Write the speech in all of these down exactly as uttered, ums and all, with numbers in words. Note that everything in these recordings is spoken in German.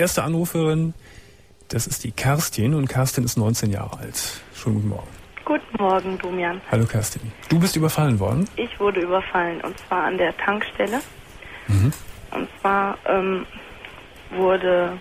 Erste Anruferin, das ist die Kerstin und Kerstin ist neunzehn Jahre alt. Schönen guten Morgen. Guten Morgen, Domian. Hallo Kerstin. Du bist überfallen worden? Ich wurde überfallen und zwar an der Tankstelle. Mhm. Und zwar ähm, wurde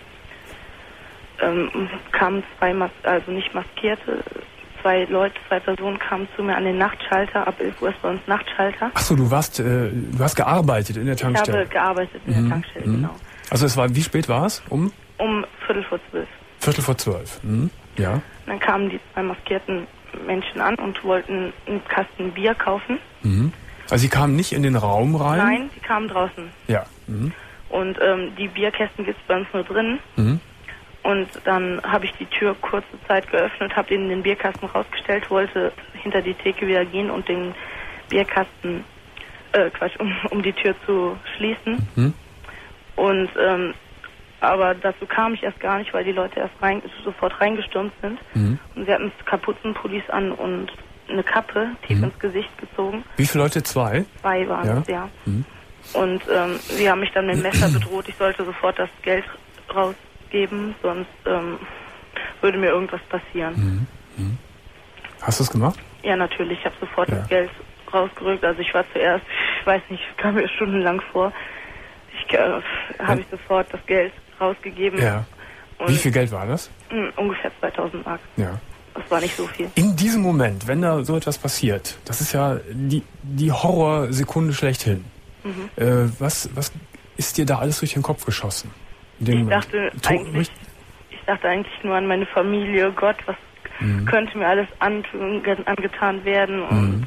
ähm, kamen zwei, Mas also nicht maskierte, zwei Leute, zwei Personen kamen zu mir an den Nachtschalter. Ab elf Uhr ist bei uns Nachtschalter. Ach so, du warst, äh, du hast gearbeitet in der Tankstelle. Ich habe gearbeitet in mhm. der Tankstelle, mhm. genau. Also es war, wie spät war es? Um? Um Viertel vor zwölf. Viertel vor zwölf, mhm. Ja. Und dann kamen die zwei maskierten Menschen an und wollten einen Kasten Bier kaufen. Mhm. Also sie kamen nicht in den Raum rein? Nein, sie kamen draußen. Ja. Mhm. Und ähm, die Bierkästen gibt es bei uns nur drin. Mhm. Und dann habe ich die Tür kurze Zeit geöffnet, habe ihnen den Bierkasten rausgestellt, wollte hinter die Theke wieder gehen und den Bierkasten, äh, Quatsch, um, um die Tür zu schließen. Mhm. Und, ähm, aber dazu kam ich erst gar nicht, weil die Leute erst rein, sofort reingestürmt sind. Mhm. Und sie hatten Kapuzenpullis an und eine Kappe tief mhm. ins Gesicht gezogen. Wie viele Leute? Zwei? Zwei waren ja. es, ja. Mhm. Und ähm, sie haben mich dann mit dem Messer bedroht, ich sollte sofort das Geld rausgeben, sonst ähm, würde mir irgendwas passieren. Mhm. Mhm. Hast du es gemacht? Ja, natürlich, ich habe sofort ja. das Geld rausgerückt. Also ich war zuerst, ich weiß nicht, kam mir stundenlang vor, ich äh, habe ich sofort das Geld rausgegeben. Ja. Wie viel Geld war das? Mh, ungefähr zweitausend Mark. Ja. Das war nicht so viel. In diesem Moment, wenn da so etwas passiert, das ist ja die, die Horrorsekunde schlechthin. Mhm. Äh, was, was ist dir da alles durch den Kopf geschossen? Ich dachte, eigentlich, ich dachte eigentlich nur an meine Familie. Gott, was mhm. könnte mir alles antun, angetan werden und mhm.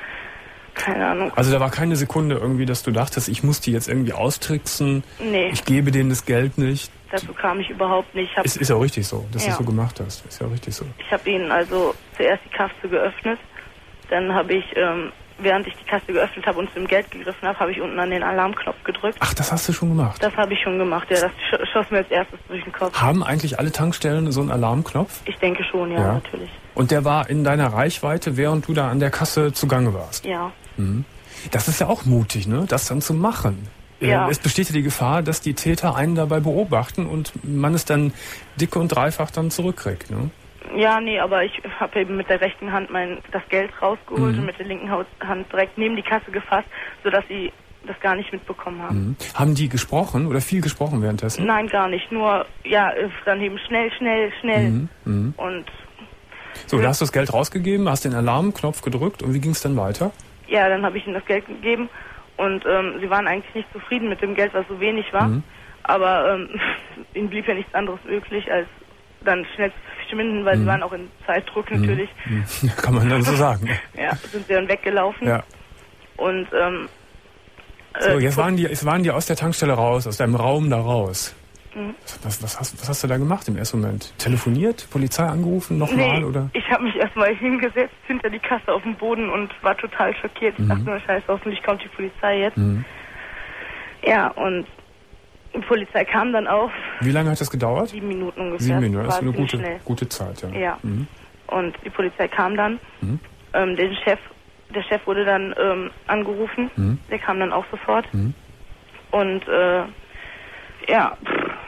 keine Ahnung. Also da war keine Sekunde irgendwie, dass du dachtest, ich muss die jetzt irgendwie austricksen. Nee. Ich gebe denen das Geld nicht. Dazu kam ich überhaupt nicht. Ich hab, es ist ja richtig so, dass ja. du es so gemacht hast. Ist ja richtig so. Ich habe ihnen also zuerst die Kasse geöffnet. Dann habe ich, ähm, während ich die Kasse geöffnet habe und zum Geld gegriffen habe, habe ich unten an den Alarmknopf gedrückt. Ach, das hast du schon gemacht? Das habe ich schon gemacht, ja. Das sch schoss mir als erstes durch den Kopf. Haben eigentlich alle Tankstellen so einen Alarmknopf? Ich denke schon, ja, ja. natürlich. Und der war in deiner Reichweite, während du da an der Kasse zugange warst? Ja. Mhm. Das ist ja auch mutig, ne? Das dann zu machen. Ja. Es besteht ja die Gefahr, dass die Täter einen dabei beobachten und man es dann dick und dreifach dann zurückkriegt, ne? Ja, nee, aber ich habe eben mit der rechten Hand mein das Geld rausgeholt mhm. und mit der linken Hand direkt neben die Kasse gefasst, sodass sie das gar nicht mitbekommen haben. Mhm. Haben die gesprochen oder viel gesprochen währenddessen? Nein, gar nicht. Nur, ja, dann eben schnell, schnell, schnell. Mhm. Mhm. Und so, da hast du das Geld rausgegeben, hast den Alarmknopf gedrückt und wie ging es dann weiter? Ja, dann habe ich ihnen das Geld gegeben und ähm, sie waren eigentlich nicht zufrieden mit dem Geld, was so wenig war. Mhm. Aber ähm, ihnen blieb ja nichts anderes möglich, als dann schnell zu verschwinden, weil mhm. sie waren auch in Zeitdruck natürlich. Mhm. Kann man dann so sagen. Ja, sind sie dann weggelaufen. Ja. Und ähm, so, jetzt waren die, jetzt waren die aus der Tankstelle raus, aus deinem Raum da raus. Mhm. Was, was, hast, was hast du da gemacht im ersten Moment? Telefoniert? Polizei angerufen? Nochmal? Nee, oder? Ich habe mich erstmal hingesetzt hinter die Kasse auf dem Boden und war total schockiert. Ich mhm. dachte nur, scheiße, hoffentlich kommt die Polizei jetzt. Mhm. Ja, und die Polizei kam dann auch. Wie lange hat das gedauert? Sieben Minuten ungefähr. Sieben Minuten, das ist eine gute, schnell. gute Zeit, ja. Ja. Mhm. Und die Polizei kam dann. Mhm. Ähm, den Chef, der Chef wurde dann ähm, angerufen. Mhm. Der kam dann auch sofort. Mhm. Und äh, ja.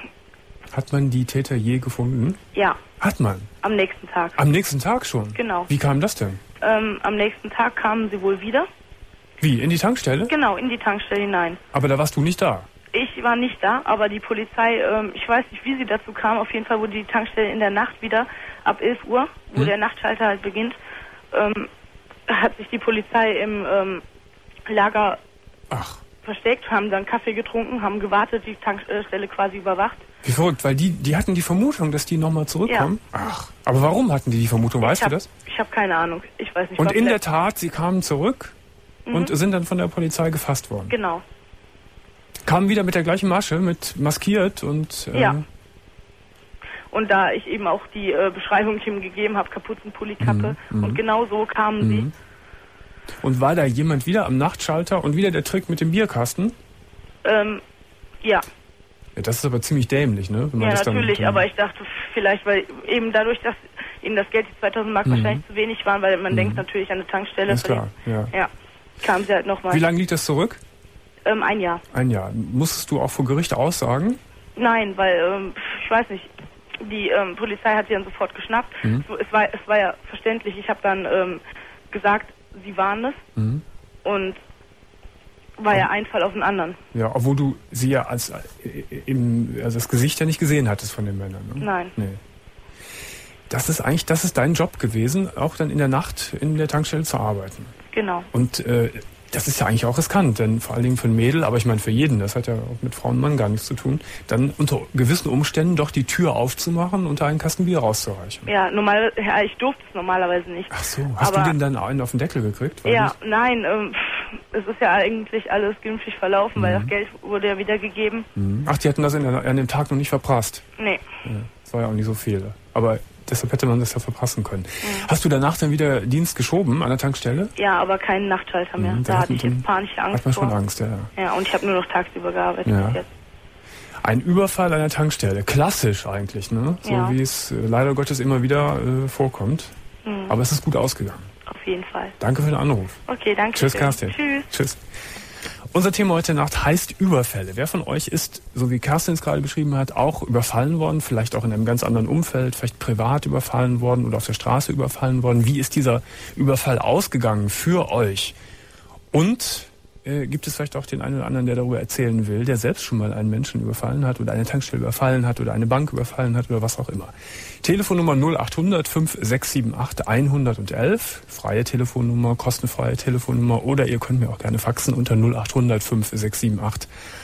Hat man die Täter je gefunden? Ja. Hat man? Am nächsten Tag. Am nächsten Tag schon? Genau. Wie kam das denn? Ähm, am nächsten Tag kamen sie wohl wieder. Wie, in die Tankstelle? Genau, in die Tankstelle hinein. Aber da warst du nicht da? Ich war nicht da, aber die Polizei, ähm, ich weiß nicht, wie sie dazu kam, auf jeden Fall wurde die Tankstelle in der Nacht wieder, ab elf Uhr, wo hm. der Nachtschalter halt beginnt, ähm, hat sich die Polizei im ähm, Lager Ach. versteckt, haben dann Kaffee getrunken, haben gewartet, die Tankstelle quasi überwacht. Wie verrückt, weil die, die hatten die Vermutung, dass die nochmal zurückkommen? Ja. Ach, aber warum hatten die die Vermutung, weißt hab, du das? Ich habe keine Ahnung, ich weiß nicht. Und in der Tat, sie kamen zurück mhm. und sind dann von der Polizei gefasst worden? Genau. Kamen wieder mit der gleichen Masche, mit maskiert und... Äh, ja. Und da ich eben auch die äh, Beschreibung ihm gegeben habe, Kapuzenpulli-Kappe, mhm. und genau so kamen mhm. sie. Und war da jemand wieder am Nachtschalter und wieder der Trick mit dem Bierkasten? Ähm, ja. Ja, das ist aber ziemlich dämlich, ne? Wenn man ja, das natürlich, dann, aber ich dachte vielleicht, weil eben dadurch, dass eben das Geld, die zweitausend Mark, mhm. wahrscheinlich zu wenig waren, weil man mhm. denkt natürlich an eine Tankstelle. Ist klar, ja. Ja, kam sie halt nochmal. Wie lange liegt das zurück? Ähm, ein Jahr. Ein Jahr. Musstest du auch vor Gericht aussagen? Nein, weil, ähm, ich weiß nicht, die ähm, Polizei hat sie dann sofort geschnappt. Mhm. So, es, war, es war ja verständlich. Ich habe dann ähm, gesagt, sie waren es. Mhm. Und war ja ein Fall auf den anderen. Ja, obwohl du sie ja als, äh, im, also das Gesicht ja nicht gesehen hattest von den Männern. Ne? Nein. Nee. Das ist eigentlich, das ist dein Job gewesen, auch dann in der Nacht in der Tankstelle zu arbeiten. Genau. Und äh, das ist ja eigentlich auch riskant, denn vor allen Dingen für ein Mädel, aber ich meine für jeden, das hat ja auch mit Frau und Mann gar nichts zu tun, dann unter gewissen Umständen doch die Tür aufzumachen und da einen Kasten Bier rauszureichen. Ja, normal, ja, ich durfte es normalerweise nicht. Ach so, hast aber du denn dann einen auf den Deckel gekriegt? Ja, nicht? nein, ähm, es ist ja eigentlich alles glimpflich verlaufen, mhm. weil das Geld wurde ja wiedergegeben. Mhm. Ach, die hatten das in der, an dem Tag noch nicht verprasst? Nee. Ja, das war ja auch nicht so viel. Aber deshalb hätte man das ja verpassen können. Mhm. Hast du danach dann wieder Dienst geschoben an der Tankstelle? Ja, aber keinen Nachtschalter mehr. Mhm, da, da hatte ich jetzt panische Angst Hat man schon vor. Angst, ja. Ja, und ich habe nur noch tagsüber gearbeitet ja. bis jetzt. Ein Überfall an der Tankstelle. Klassisch eigentlich, ne? So ja. wie es äh, leider Gottes immer wieder äh, vorkommt. Mhm. Aber es ist gut ausgegangen. Auf jeden Fall. Danke für den Anruf. Okay, danke. Tschüss, Kerstin. Tschüss. Tschüss. Unser Thema heute Nacht heißt Überfälle. Wer von euch ist, so wie Kerstin es gerade beschrieben hat, auch überfallen worden, vielleicht auch in einem ganz anderen Umfeld, vielleicht privat überfallen worden oder auf der Straße überfallen worden? Wie ist dieser Überfall ausgegangen für euch? Und äh, gibt es vielleicht auch den einen oder anderen, der darüber erzählen will, der selbst schon mal einen Menschen überfallen hat oder eine Tankstelle überfallen hat oder eine Bank überfallen hat oder was auch immer? Telefonnummer null acht hundert fünf sechs sieben acht hundertelf, freie Telefonnummer, kostenfreie Telefonnummer, oder ihr könnt mir auch gerne faxen unter null acht hundert fünf sechs sieben acht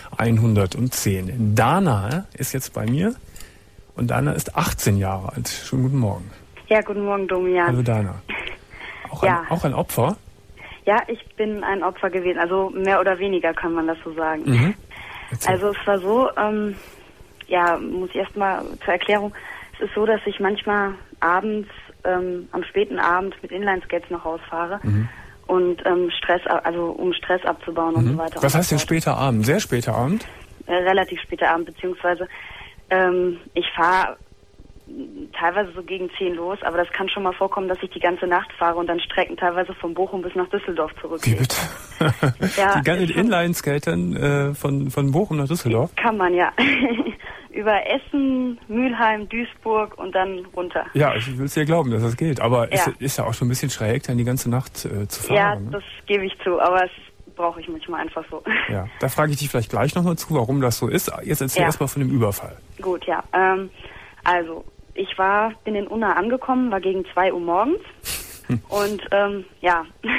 hundertzehn. Dana ist jetzt bei mir und Dana ist achtzehn Jahre alt. Schönen guten Morgen. Ja, guten Morgen, Domian. Hallo Dana. Auch, ja. ein, auch ein Opfer? Ja, ich bin ein Opfer gewesen, also mehr oder weniger kann man das so sagen. Mhm. Also es war so, ähm, ja, muss ich erstmal zur Erklärung, es ist so, dass ich manchmal abends, ähm, am späten Abend mit Inlineskates nach Hause fahre mhm. und ähm, Stress, also um Stress abzubauen mhm. und so weiter. Was heißt denn später Abend? Sehr später Abend? Äh, relativ später Abend, beziehungsweise ähm, ich fahre teilweise so gegen zehn los, aber das kann schon mal vorkommen, dass ich die ganze Nacht fahre und dann Strecken teilweise von Bochum bis nach Düsseldorf zurückgehe. Wie bitte? Ja, die ganzen Inline-Skatern äh, von, von Bochum nach Düsseldorf? Kann man, ja. Über Essen, Mülheim, Duisburg und dann runter. Ja, ich will es dir glauben, dass das geht, aber es ja. ist ja auch schon ein bisschen schräg, dann die ganze Nacht äh, zu fahren. Ja, ne? das gebe ich zu, aber es brauche ich manchmal einfach so. Ja, da frage ich dich vielleicht gleich nochmal zu, warum das so ist. Jetzt erzähl ja. erstmal von dem Überfall. Gut, ja. Ähm, also, ich war, bin in Unna angekommen, war gegen zwei Uhr morgens und ähm, ja,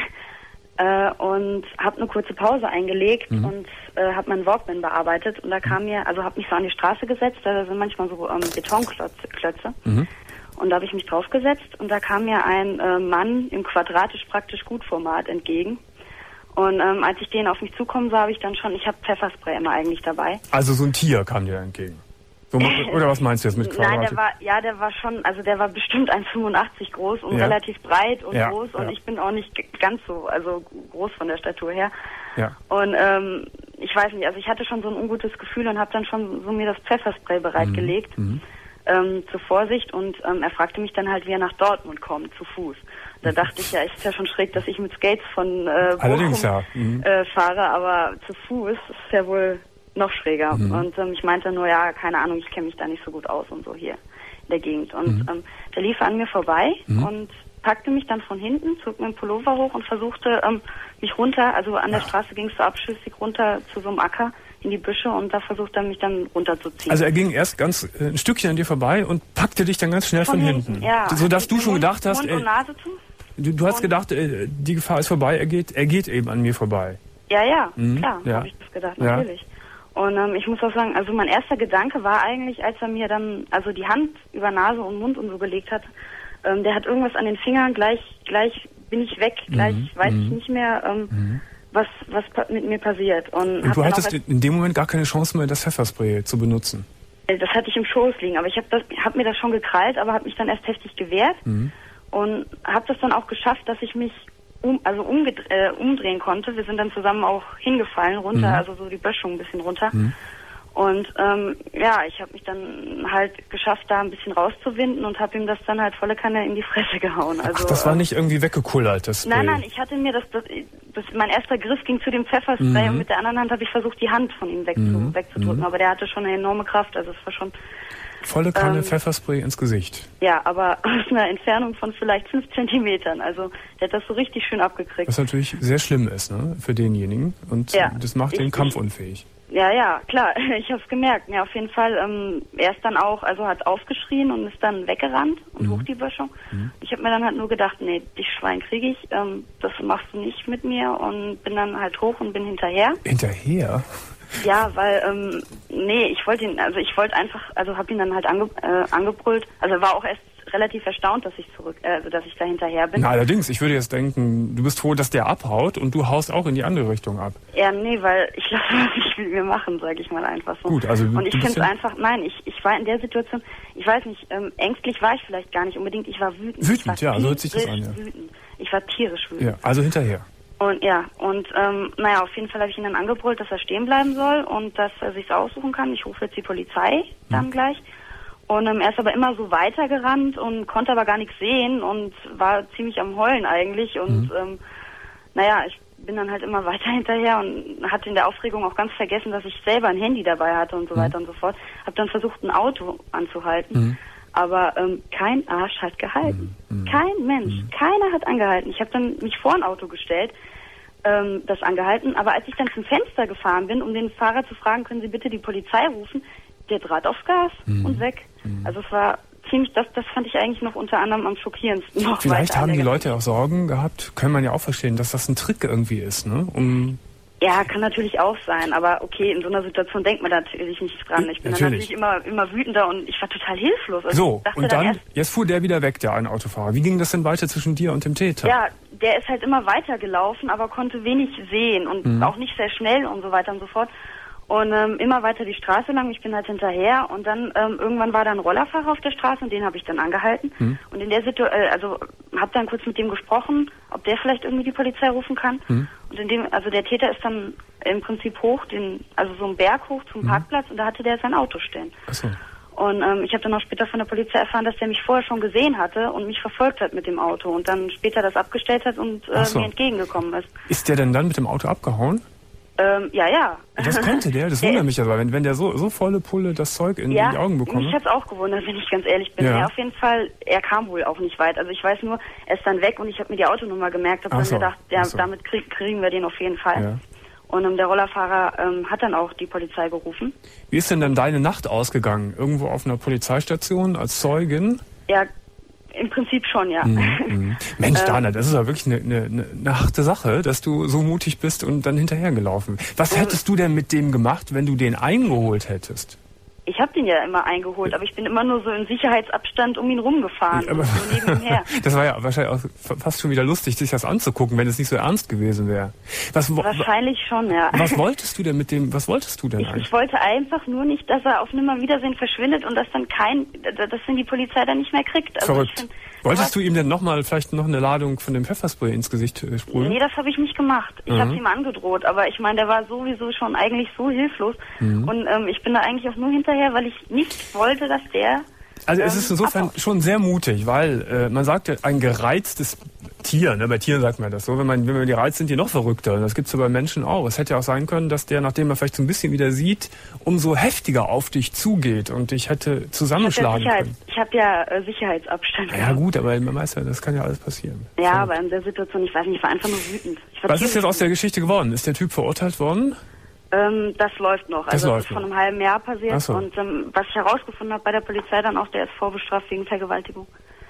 äh, und habe eine kurze Pause eingelegt mhm. und äh, habe meinen Walkman bearbeitet und da kam mir, also habe mich so an die Straße gesetzt, da sind manchmal so ähm, Betonklötze Klötze. Mhm. Und da habe ich mich draufgesetzt und da kam mir ein äh, Mann im quadratisch praktisch gut Format entgegen. Und ähm, als ich den auf mich zukommen sah, habe ich dann schon, ich habe Pfefferspray immer eigentlich dabei. Also so ein Tier kam dir entgegen? So, oder was meinst du jetzt mit Quadrat? Nein, der war, ja, der war schon, also der war bestimmt eins Komma fünfundachtzig groß und ja. relativ breit und ja, groß und ja. ich bin auch nicht ganz so, also groß von der Statur her. Ja. Und ähm, ich weiß nicht, also ich hatte schon so ein ungutes Gefühl und habe dann schon so mir das Pfefferspray bereitgelegt, mhm. ähm, zur Vorsicht, und ähm, er fragte mich dann halt, wie er nach Dortmund kommt, zu Fuß. Da dachte ich ja, es ist ja schon schräg, dass ich mit Skates von äh, Bochum ja. mhm. äh, fahre, aber zu Fuß ist ja wohl noch schräger. Mhm. Und ähm, ich meinte nur, ja, keine Ahnung, ich kenne mich da nicht so gut aus und so hier in der Gegend. Und mhm. ähm, der lief an mir vorbei mhm. und packte mich dann von hinten, zog meinen Pullover hoch und versuchte, ähm, mich runter, also an der ja. Straße ging es so abschüssig runter zu so einem Acker in die Büsche, und da versuchte er mich dann runterzuziehen. Also er ging erst ganz äh, ein Stückchen an dir vorbei und packte dich dann ganz schnell von, von hinten. hinten. Ja. Sodass du schon Mund, gedacht hast, Mund und Nase zu. Du, du hast gedacht, äh, die Gefahr ist vorbei, er geht, er geht eben an mir vorbei. Ja, ja, mhm. klar, ja. habe ich das gedacht, natürlich. Ja. Und ähm, ich muss auch sagen, also mein erster Gedanke war eigentlich, als er mir dann also die Hand über Nase und Mund und so gelegt hat, ähm, der hat irgendwas an den Fingern, gleich gleich bin ich weg, gleich mhm. weiß mhm. ich nicht mehr, ähm, mhm. was was mit mir passiert. Und, und du hattest in dem Moment gar keine Chance mehr, das Pfefferspray zu benutzen? Das hatte ich im Schoß liegen, aber ich habe hab mir das schon gekrallt, aber habe mich dann erst heftig gewehrt mhm. und habe das dann auch geschafft, dass ich mich Um, also umgedre- äh, umdrehen konnte. Wir sind dann zusammen auch hingefallen runter, mhm. also so die Böschung ein bisschen runter. Mhm. Und ähm, ja, ich habe mich dann halt geschafft, da ein bisschen rauszuwinden und habe ihm das dann halt volle Kanne in die Fresse gehauen. Also, Ach, das war nicht irgendwie weggekullert, das Spray. Nein, nein, ich hatte mir das, das das, mein erster Griff ging zu dem Pfefferspray Mhm. und mit der anderen Hand habe ich versucht, die Hand von ihm wegzu, Mhm. wegzudrücken. Mhm. Aber der hatte schon eine enorme Kraft, also es war schon... Volle Kanne Ähm, Pfefferspray ins Gesicht. Ja, aber aus einer Entfernung von vielleicht fünf Zentimetern. Also der hat das so richtig schön abgekriegt. Was natürlich sehr schlimm ist, ne, für denjenigen. Und Ja, das macht ihn ich- kampfunfähig. Ja, ja, klar, ich habe es gemerkt. Ja, auf jeden Fall. Ähm, er ist dann auch, also hat aufgeschrien und ist dann weggerannt und Mhm. hoch die Böschung. Ich habe mir dann halt nur gedacht, nee, dich Schwein kriege ich, ähm, das machst du nicht mit mir und bin dann halt hoch und bin hinterher. Hinterher? Ja, weil, ähm, nee, ich wollte ihn, also ich wollte einfach, also habe ihn dann halt ange, äh, angebrüllt. Also er war auch erst relativ erstaunt, dass ich zurück, äh, also dass ich da hinterher bin. Na, allerdings, ich würde jetzt denken, du bist froh, dass der abhaut und du haust auch in die andere Richtung ab. Ja, nee, weil ich lasse was nicht mit mir machen, sage ich mal einfach so. Gut, also du- und ich du bist finde es ja- einfach, nein, ich, ich war in der Situation, ich weiß nicht, ähm, ängstlich war ich vielleicht gar nicht unbedingt, ich war wütend. Wütend, ich war ja, so hört sich das an, tierisch ja. Wütend. Ich war tierisch wütend. Ja, also hinterher. Und ja, und ähm, naja, auf jeden Fall habe ich ihn dann angebrüllt, dass er stehen bleiben soll und dass er sich aussuchen kann. Ich rufe jetzt die Polizei dann Hm. gleich. Und ähm, er ist aber immer so weitergerannt und konnte aber gar nichts sehen und war ziemlich am Heulen eigentlich. Und ähm, naja, ich bin dann halt immer weiter hinterher und hatte in der Aufregung auch ganz vergessen, dass ich selber ein Handy dabei hatte und so weiter und so fort. Habe dann versucht, ein Auto anzuhalten. Aber ähm, kein Arsch hat gehalten. Kein Mensch. Keiner hat angehalten. Ich habe dann mich vor ein Auto gestellt, ähm, das angehalten. Aber als ich dann zum Fenster gefahren bin, um den Fahrer zu fragen, können Sie bitte die Polizei rufen, der trat aufs Gas und weg. Also es war ziemlich, das, das fand ich eigentlich noch unter anderem am schockierendsten. Noch Vielleicht weiter an haben die der Leute auch Sorgen gehabt, können man ja auch verstehen, dass das ein Trick irgendwie ist, ne? Um Ja, kann natürlich auch sein, aber okay, in so einer Situation denkt man natürlich nicht dran. Ich bin Natürlich. dann natürlich immer, immer wütender und ich war total hilflos. Also so, ich dachte und dann, erst, jetzt fuhr der wieder weg, der eine Autofahrer. Wie ging das denn weiter zwischen dir und dem Täter? ja, der ist halt immer weiter gelaufen, aber konnte wenig sehen und Mhm. auch nicht sehr schnell und so weiter und so fort. Und ähm, immer weiter die Straße lang, ich bin halt hinterher und dann ähm, irgendwann war da ein Rollerfahrer auf der Straße und den habe ich dann angehalten. Mhm. Und in der Situation, äh, also habe dann kurz mit dem gesprochen, ob der vielleicht irgendwie die Polizei rufen kann. Mhm. Und in dem, also der Täter ist dann im Prinzip hoch, den, also so einen Berg hoch zum Mhm. Parkplatz und da hatte der sein Auto stehen. Ach so. Und ähm, ich habe dann auch später von der Polizei erfahren, dass der mich vorher schon gesehen hatte und mich verfolgt hat mit dem Auto und dann später das abgestellt hat und äh, Ach so. mir entgegengekommen ist. Ist der denn dann mit dem Auto abgehauen? Ähm, ja, ja. Das konnte der, das Der wundert ist- mich aber, wenn, wenn der so, so volle Pulle das Zeug in, Ja, in die Augen mich bekommt. hat's auch gewundert, wenn ich ganz ehrlich bin. Ja. Ja. Auf jeden Fall, er kam wohl auch nicht weit. Also ich weiß nur, er ist dann weg und ich habe mir die Autonummer gemerkt, habe Ach dann so, gedacht, ja, ach so. damit krieg, kriegen wir den auf jeden Fall. Ja. Und ähm, der Rollerfahrer ähm, hat dann auch die Polizei gerufen. Wie ist denn dann deine Nacht ausgegangen? Irgendwo auf einer Polizeistation als Zeugin? Ja, im Prinzip schon, ja. Mhm. Mensch, Ähm. Dana, das ist ja wirklich eine, eine, eine harte Sache, dass du so mutig bist und dann hinterhergelaufen. Was hättest du denn mit dem gemacht, wenn du den eingeholt hättest? Ich habe den ja immer eingeholt, aber ich bin immer nur so in Sicherheitsabstand um ihn rumgefahren. Aber, und so neben ihm her. das war ja wahrscheinlich auch fast schon wieder lustig, sich das anzugucken, wenn es nicht so ernst gewesen wäre. Was, wo- Wahrscheinlich schon, ja. was wolltest du denn mit dem, was wolltest du denn Ich, eigentlich? ich wollte einfach nur nicht, dass er auf Nimmerwiedersehen verschwindet und dass dann kein, dass dann die Polizei dann nicht mehr kriegt. Also Verrückt. ich find, Wolltest sowas- du ihm denn nochmal vielleicht noch eine Ladung von dem Pfefferspray ins Gesicht äh, sprühen? Nee, das habe ich nicht gemacht. Ich Mhm. habe ihm angedroht, aber ich meine, der war sowieso schon eigentlich so hilflos Mhm. und ähm, ich bin da eigentlich auch nur hinterher, weil ich nicht wollte, dass der... Also es ähm, ist insofern abhaut. schon sehr mutig, weil äh, man sagt ja, ein gereiztes Tier, ne, bei Tieren sagt man das so, wenn man, wenn man die reizt, sind die noch verrückter. Und das gibt's ja bei Menschen auch. Es hätte ja auch sein können, dass der, nachdem er vielleicht so ein bisschen wieder sieht, umso heftiger auf dich zugeht und dich hätte zusammenschlagen Ich habe ja, können. Sicherheit, ich hab ja äh, Sicherheitsabstand. Ja gut, aber man weiß ja, das kann ja alles passieren. Ja, So. aber in der Situation, ich weiß nicht, ich war einfach nur wütend. Ich war Was ist tierisch jetzt aus der wütend. Geschichte geworden? Ist der Typ verurteilt worden? Ähm, das läuft noch. Das Also läuft das ist vor noch. einem halben Jahr passiert. Ach so. Und ähm, was ich herausgefunden habe bei der Polizei dann auch, der ist vorbestraft wegen Vergewaltigung.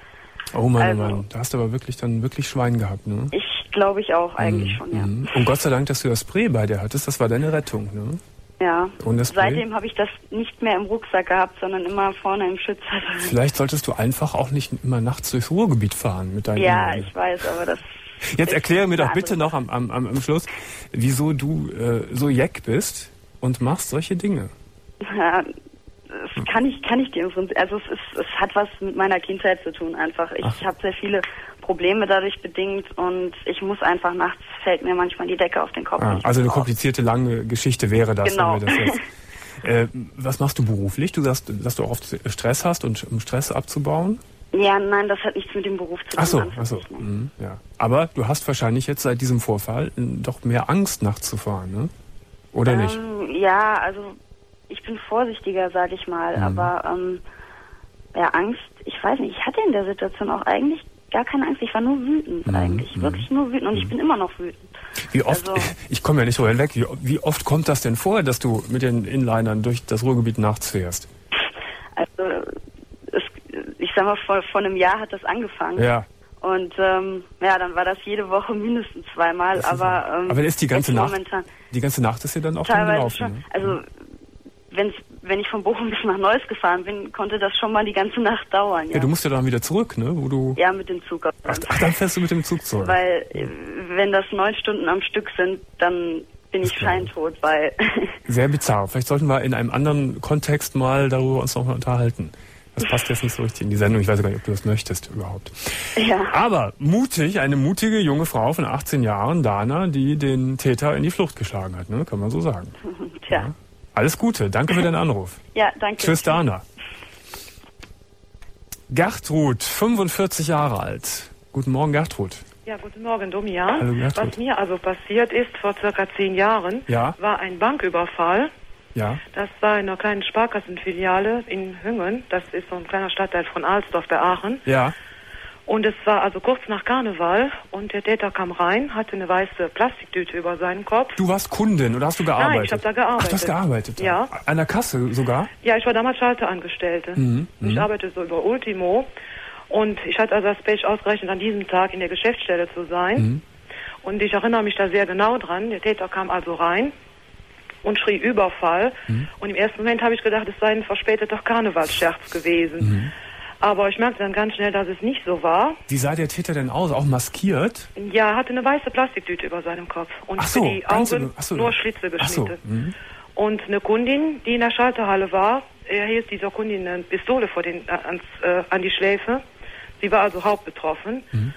Oh Mann, Also- oh Mann, da hast du aber wirklich dann wirklich Schwein gehabt, ne? Ich glaube ich auch eigentlich schon, ja. Mhm. Und Gott sei Dank, dass du das Spray bei dir hattest, das war deine Rettung, ne? Ja. Und das Spray? Seitdem habe ich das nicht mehr im Rucksack gehabt, sondern immer vorne im Schützer. Vielleicht solltest du einfach auch nicht immer nachts durchs Ruhrgebiet fahren mit deinen Ja, Übungen. ich weiß, aber das... Jetzt erkläre mir doch eine bitte andere noch am, am, am am Schluss, wieso du äh, so jeck bist und machst solche Dinge. Ja, das kann ich, kann ich dir im Prinzip, also es ist, es hat was mit meiner Kindheit zu tun einfach. Ich Ach. habe sehr viele Probleme dadurch bedingt und ich muss einfach nachts, fällt mir manchmal die Decke auf den Kopf. Ah, und ich also eine muss raus. komplizierte, lange Geschichte wäre das, Genau. wenn wir das jetzt... Äh, was machst du beruflich? Du sagst, dass du auch oft Stress hast und um Stress abzubauen? Ja, nein, das hat nichts mit dem Beruf zu tun. Ach so, ach so. Mhm, ja. Aber du hast wahrscheinlich jetzt seit diesem Vorfall doch mehr Angst, nachts zu fahren, ne? Oder ähm, nicht? Ja, also ich bin vorsichtiger, sag ich mal. Mhm. Aber ähm, ja, Angst, ich weiß nicht, ich hatte in der Situation auch eigentlich gar keine Angst. Ich war nur wütend mhm. eigentlich, wirklich nur wütend. Und mhm. ich bin immer noch wütend. Wie oft, also, ich komme ja nicht so hinweg, wie, wie oft kommt das denn vor, dass du mit den Inlinern durch das Ruhrgebiet nachts fährst? Also, es, ich sag mal, vor, vor einem Jahr hat das angefangen. Ja. Und ähm, ja, dann war das jede Woche mindestens zweimal. Aber, ähm, aber ist die ganze Nacht, die ganze Nacht ist ja dann auch schon gelaufen? Schon, also, wenn's, wenn ich von Bochum bis nach Neuss gefahren bin, konnte das schon mal die ganze Nacht dauern. Ja, ja du musst ja dann wieder zurück, ne? Wo du ja, mit dem Zug. Ach, ach, dann fährst du mit dem Zug zurück. Weil, wenn das neun Stunden am Stück sind, dann bin ich scheintot, weil... Sehr bizarr. Vielleicht sollten wir in einem anderen Kontext mal darüber uns noch mal unterhalten. Das passt jetzt nicht so richtig in die Sendung. Ich weiß gar nicht, ob du das möchtest überhaupt. Ja. Aber mutig, eine mutige junge Frau von achtzehn Jahren, Dana, die den Täter in die Flucht geschlagen hat, ne? Kann man so sagen. Tja. Ja. Alles Gute. Danke für deinen Anruf. Ja, danke. Tschüss, Dana. Gertrud, fünfundvierzig Jahre alt. Guten Morgen, Gertrud. Ja, guten Morgen, Domian. Hallo, Gertrud. Was mir also passiert ist vor circa zehn Jahren, ja? war ein Banküberfall. Ja. Das war in einer kleinen Sparkassenfiliale in Hüngen. Das ist so ein kleiner Stadtteil von Alsdorf bei Aachen. Ja. Und es war also kurz nach Karneval und der Täter kam rein, hatte eine weiße Plastiktüte über seinen Kopf. Du warst Kundin oder hast du gearbeitet? Nein, ich habe da gearbeitet. Ach, du hast gearbeitet? Ja. An der Kasse sogar? Ja, ich war damals Schalterangestellte. Mhm. Ich mhm. arbeitete so über Ultimo. Und ich hatte also das Pech, ausgerechnet an diesem Tag in der Geschäftsstelle zu sein. Mhm. Und ich erinnere mich da sehr genau dran. Der Täter kam also rein und schrie Überfall. Mhm. Und im ersten Moment habe ich gedacht, es sei ein verspäteter Karnevalsscherz gewesen. Mhm. Aber ich merkte dann ganz schnell, dass es nicht so war. Wie sah der Täter denn aus? Auch maskiert? Ja, er hatte eine weiße Plastiktüte über seinem Kopf. Und ach so, für die Augen im, ach so, nur Schlitze geschnitten. Ach so, mhm. Und eine Kundin, die in der Schalterhalle war, er hielt dieser Kundin eine Pistole vor den, äh, ans, äh, an die Schläfe. Sie war also hauptbetroffen. Mhm.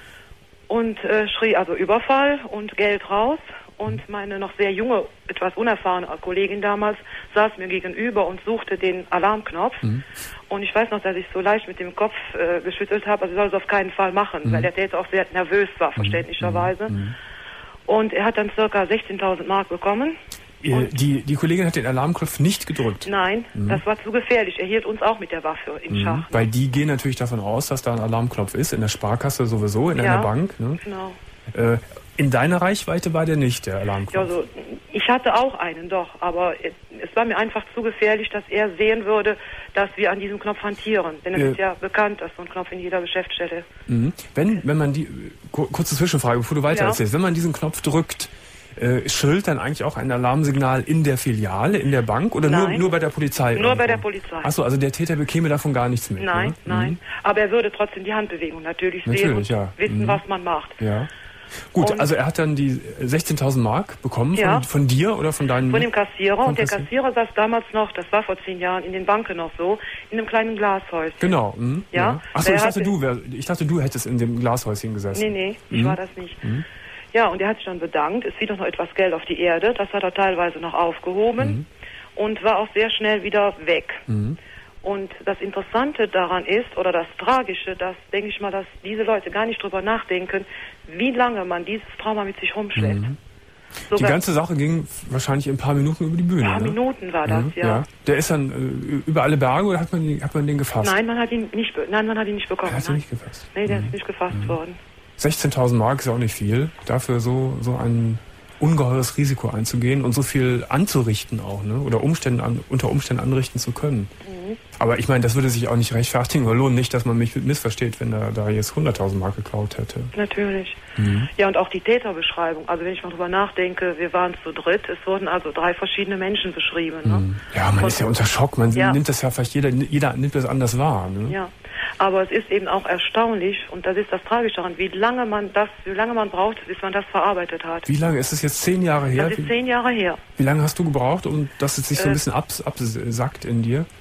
Und äh, schrie also Überfall und Geld raus. Und meine noch sehr junge, etwas unerfahrene Kollegin damals saß mir gegenüber und suchte den Alarmknopf. Mhm. Und ich weiß noch, dass ich so leicht mit dem Kopf äh, geschüttelt habe, also soll es auf keinen Fall machen, mhm. weil der Täter auch sehr nervös war, verständlicherweise. Mhm. Und er hat dann circa sechzehntausend Mark bekommen. Die, die Kollegin hat den Alarmknopf nicht gedrückt? Nein, mhm. das war zu gefährlich. Er hielt uns auch mit der Waffe in Schach. Mhm. Weil die gehen natürlich davon aus, dass da ein Alarmknopf ist, in der Sparkasse sowieso, in ja, einer Bank. Ne? Genau. Äh, in deiner Reichweite war der nicht, der Alarmknopf? Ja, also, ich hatte auch einen, doch. Aber es war mir einfach zu gefährlich, dass er sehen würde, dass wir an diesem Knopf hantieren. Denn es äh, ist ja bekannt, dass so ein Knopf in jeder Geschäftsstelle... Mhm. Wenn, wenn man die... Kurze Zwischenfrage, bevor du weiter ja. erzählst. Wenn man diesen Knopf drückt, äh, schrillt dann eigentlich auch ein Alarmsignal in der Filiale, in der Bank oder nur, nur bei der Polizei? Nur irgendwo? Bei der Polizei. Achso, also der Täter bekäme davon gar nichts mit? Nein, ne? nein. Mhm. Aber er würde trotzdem die Handbewegung natürlich, natürlich sehen und ja. wissen, mhm. was man macht. Ja. Gut, und also er hat dann die sechzehntausend Mark bekommen von, ja. von dir oder von deinem... Von dem Kassierer. Und der Kassierer saß damals noch, das war vor zehn Jahren, in den Banken noch so, in einem kleinen Glashäuschen. Genau. Mh, ja. ja. Achso, ich dachte, du wär, ich dachte, du hättest in dem Glashäuschen gesessen. Nee, nee, ich mhm. war das nicht. Mhm. Ja, und er hat sich dann bedankt. Es fiel doch noch etwas Geld auf die Erde. Das hat er teilweise noch aufgehoben mhm. und war auch sehr schnell wieder weg. Mhm. Und das Interessante daran ist, oder das Tragische, dass, denke ich mal, dass diese Leute gar nicht drüber nachdenken, wie lange man dieses Trauma mit sich rumschleppt. Mhm. Die ganze Sache ging wahrscheinlich in ein paar Minuten über die Bühne. Ein paar ne? Minuten war das, mhm, ja. ja. Der ist dann äh, über alle Berge oder hat man, hat man den gefasst? Nein, man hat ihn nicht, nein, man hat ihn nicht bekommen. Er hat ihn nicht gefasst? Nee, der mhm. ist nicht gefasst mhm. worden. sechzehntausend Mark ist ja auch nicht viel, dafür so, so ein ungeheures Risiko einzugehen und so viel anzurichten auch, ne? Oder Umständen an, unter Umständen anrichten zu können. Mhm. Aber ich meine, das würde sich auch nicht rechtfertigen oder lohnen, nicht, dass man mich missversteht, wenn er da jetzt hunderttausend Mark geklaut hätte. Natürlich. Mhm. Ja, und auch die Täterbeschreibung. Also wenn ich mal drüber nachdenke, wir waren zu dritt, es wurden also drei verschiedene Menschen beschrieben. Ne? Mhm. Ja, man und, ist ja unter Schock, man ja. nimmt das ja vielleicht, jeder, jeder nimmt das anders wahr. Ne? Ja. Aber es ist eben auch erstaunlich, und das ist das Tragische daran, wie lange man das, wie lange man braucht, bis man das verarbeitet hat. Wie lange? Ist es jetzt zehn Jahre her? Das ist zehn Jahre her. Wie lange hast du gebraucht, um dass es sich so ein bisschen abs absackt in dir?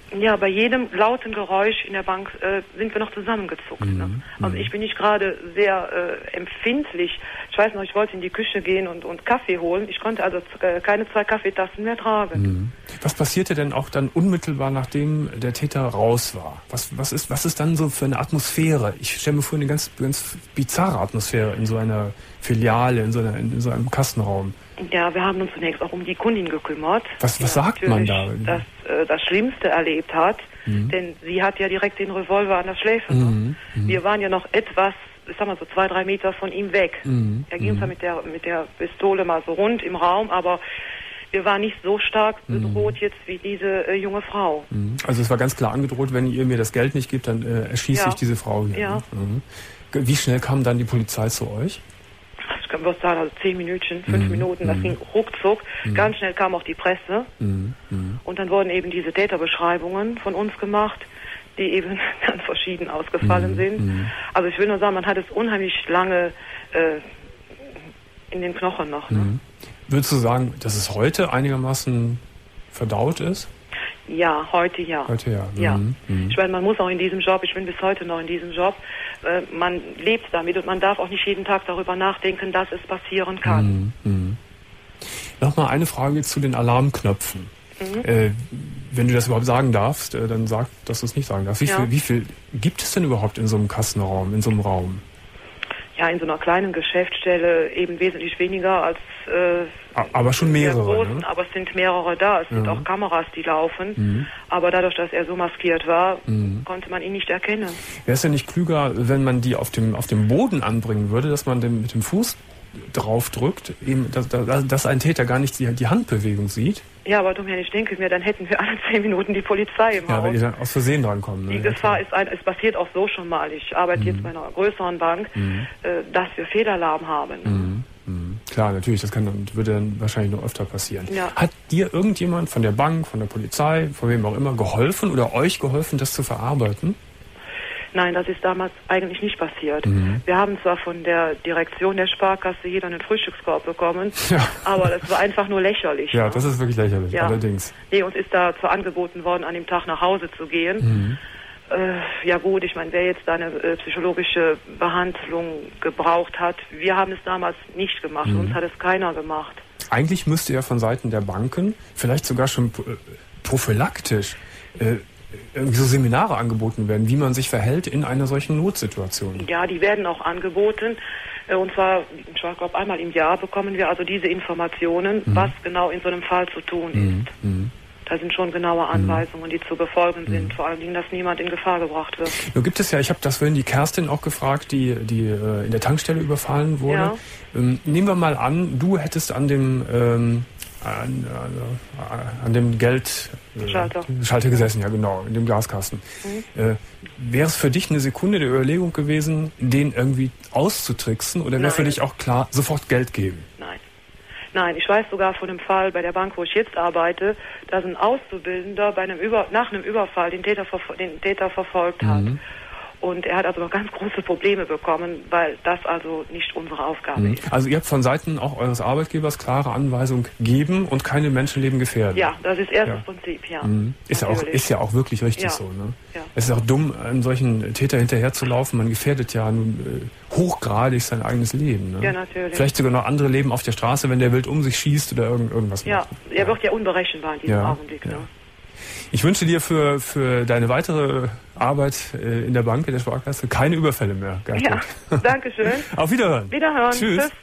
Ja, bei jedem lauten Geräusch in der Bank äh, sind wir noch zusammengezuckt. Mhm. Ne? Also ich bin nicht gerade sehr äh, empfindlich. Ich weiß noch, ich wollte in die Küche gehen und, und Kaffee holen. Ich konnte also äh, keine zwei Kaffeetassen mehr tragen. Mhm. Was passierte denn auch dann unmittelbar, nachdem der Täter raus war? Was, was, ist, was ist dann so für eine Atmosphäre? Ich stelle mir vor, eine ganz, ganz bizarre Atmosphäre in so einer Filiale, in so, einer, in so einem Kassenraum. Ja, wir haben uns zunächst auch um die Kundin gekümmert. Was, was ja, sagt man da? Das, äh, das Schlimmste erlebt hat, mhm. denn sie hat ja direkt den Revolver an der Schläfe. Mhm. Mhm. Wir waren ja noch etwas, ich sag mal so zwei, drei Meter von ihm weg. Mhm. Er ging mhm. zwar mit der, mit der Pistole mal so rund im Raum, aber wir waren nicht so stark bedroht mhm. jetzt wie diese äh, junge Frau. Mhm. Also es war ganz klar angedroht, wenn ihr mir das Geld nicht gibt, dann äh, erschieße ja. ich diese Frau hier. Ja. Mhm. Wie schnell kam dann die Polizei zu euch? Ich kann was sagen, also zehn Minuten, fünf mhm. Minuten, das mhm. ging ruckzuck. Mhm. Ganz schnell kam auch die Presse. Mhm. Mhm. Und dann wurden eben diese Täterbeschreibungen von uns gemacht, die eben ganz verschieden ausgefallen mhm. sind. Mhm. Also ich will nur sagen, man hat es unheimlich lange äh, in den Knochen noch. Ne? Mhm. Würdest du sagen, dass es heute einigermaßen verdaut ist? Ja, heute ja. Heute ja. ja. Mhm. Ich meine, man muss auch in diesem Job, ich bin bis heute noch in diesem Job, äh, man lebt damit und man darf auch nicht jeden Tag darüber nachdenken, dass es passieren kann. Mhm. Mhm. Nochmal eine Frage zu den Alarmknöpfen. Mhm. Äh, wenn du das überhaupt sagen darfst, äh, dann sag, dass du es nicht sagen darfst. Wie, ja. viel, wie viel gibt es denn überhaupt in so einem Kassenraum, in so einem Raum? Ja, in so einer kleinen Geschäftsstelle eben wesentlich weniger als äh, aber schon mehrere, großen, ne? Aber es sind mehrere da. Es ja. sind auch Kameras, die laufen. Mhm. Aber dadurch, dass er so maskiert war, mhm. konnte man ihn nicht erkennen. Wäre es ja nicht klüger, wenn man die auf dem, auf dem Boden anbringen würde, dass man den mit dem Fuß drauf drückt, eben, dass, dass ein Täter gar nicht die, die Handbewegung sieht? Ja, aber dumm, ich denke mir, dann hätten wir alle zehn Minuten die Polizei im ja, Haus. weil die dann aus Versehen drankommen. Ne? Die Gefahr ist, ein, es passiert auch so schon mal. Ich arbeite mhm. jetzt bei einer größeren Bank, mhm. äh, dass wir Fehlalarm haben. Mhm. Mhm. Klar, natürlich, das kann und würde dann wahrscheinlich noch öfter passieren. Ja. Hat dir irgendjemand von der Bank, von der Polizei, von wem auch immer geholfen oder euch geholfen, das zu verarbeiten? Nein, das ist damals eigentlich nicht passiert. Mhm. Wir haben zwar von der Direktion der Sparkasse jeder einen Frühstückskorb bekommen, ja. aber das war einfach nur lächerlich. Ja, ne? das ist wirklich lächerlich, ja. allerdings. Nee, uns ist da zwar angeboten worden, an dem Tag nach Hause zu gehen. Mhm. Äh, ja gut, ich meine, wer jetzt da eine äh, psychologische Behandlung gebraucht hat, wir haben es damals nicht gemacht, mhm. uns hat es keiner gemacht. Eigentlich müsste ja von Seiten der Banken, vielleicht sogar schon äh, prophylaktisch, äh, irgendwie so Seminare angeboten werden, wie man sich verhält in einer solchen Notsituation. Ja, die werden auch angeboten. Und zwar, ich glaube, einmal im Jahr bekommen wir also diese Informationen, mhm. was genau in so einem Fall zu tun mhm. ist. Mhm. Da sind schon genaue Anweisungen, die zu befolgen sind. Mhm. Vor allen Dingen, dass niemand in Gefahr gebracht wird. Nun gibt es ja, ich habe das vorhin die Kerstin auch gefragt, die, die äh, in der Tankstelle überfallen wurde. Ja. Ähm, nehmen wir mal an, du hättest an dem ähm, an, äh, an dem Geld äh, Schalter. Schalter gesessen, ja genau, in dem Gaskasten. Mhm. Äh, wäre es für dich eine Sekunde der Überlegung gewesen, den irgendwie auszutricksen, oder wäre für dich auch klar, sofort Geld geben? Nein. Nein, ich weiß sogar von einem Fall bei der Bank, wo ich jetzt arbeite, dass ein Auszubildender bei einem Über, nach einem Überfall den Täter, den Täter verfolgt hat. Mhm. Und er hat also noch ganz große Probleme bekommen, weil das also nicht unsere Aufgabe mhm. ist. Also ihr habt von Seiten auch eures Arbeitgebers klare Anweisung geben und keine Menschenleben gefährden. Ja, das ist erstes ja. Prinzip, ja. Mhm. Ist, ja auch, ist ja auch wirklich richtig ja. so. Ne? Ja. Es ist auch dumm, einem solchen Täter hinterherzulaufen. Man gefährdet ja nun äh, hochgradig sein eigenes Leben. Ne? Ja, natürlich. Vielleicht sogar noch andere Leben auf der Straße, wenn der wild um sich schießt oder irgend, irgendwas ja. macht. Ja, er wird ja unberechenbar in diesem ja. Augenblick. Ja. Ne? Ich wünsche dir für, für deine weitere Arbeit äh, in der Bank, in der Sparkasse, keine Überfälle mehr. Ja, danke schön. Auf Wiederhören. Wiederhören. Tschüss. Tschüss.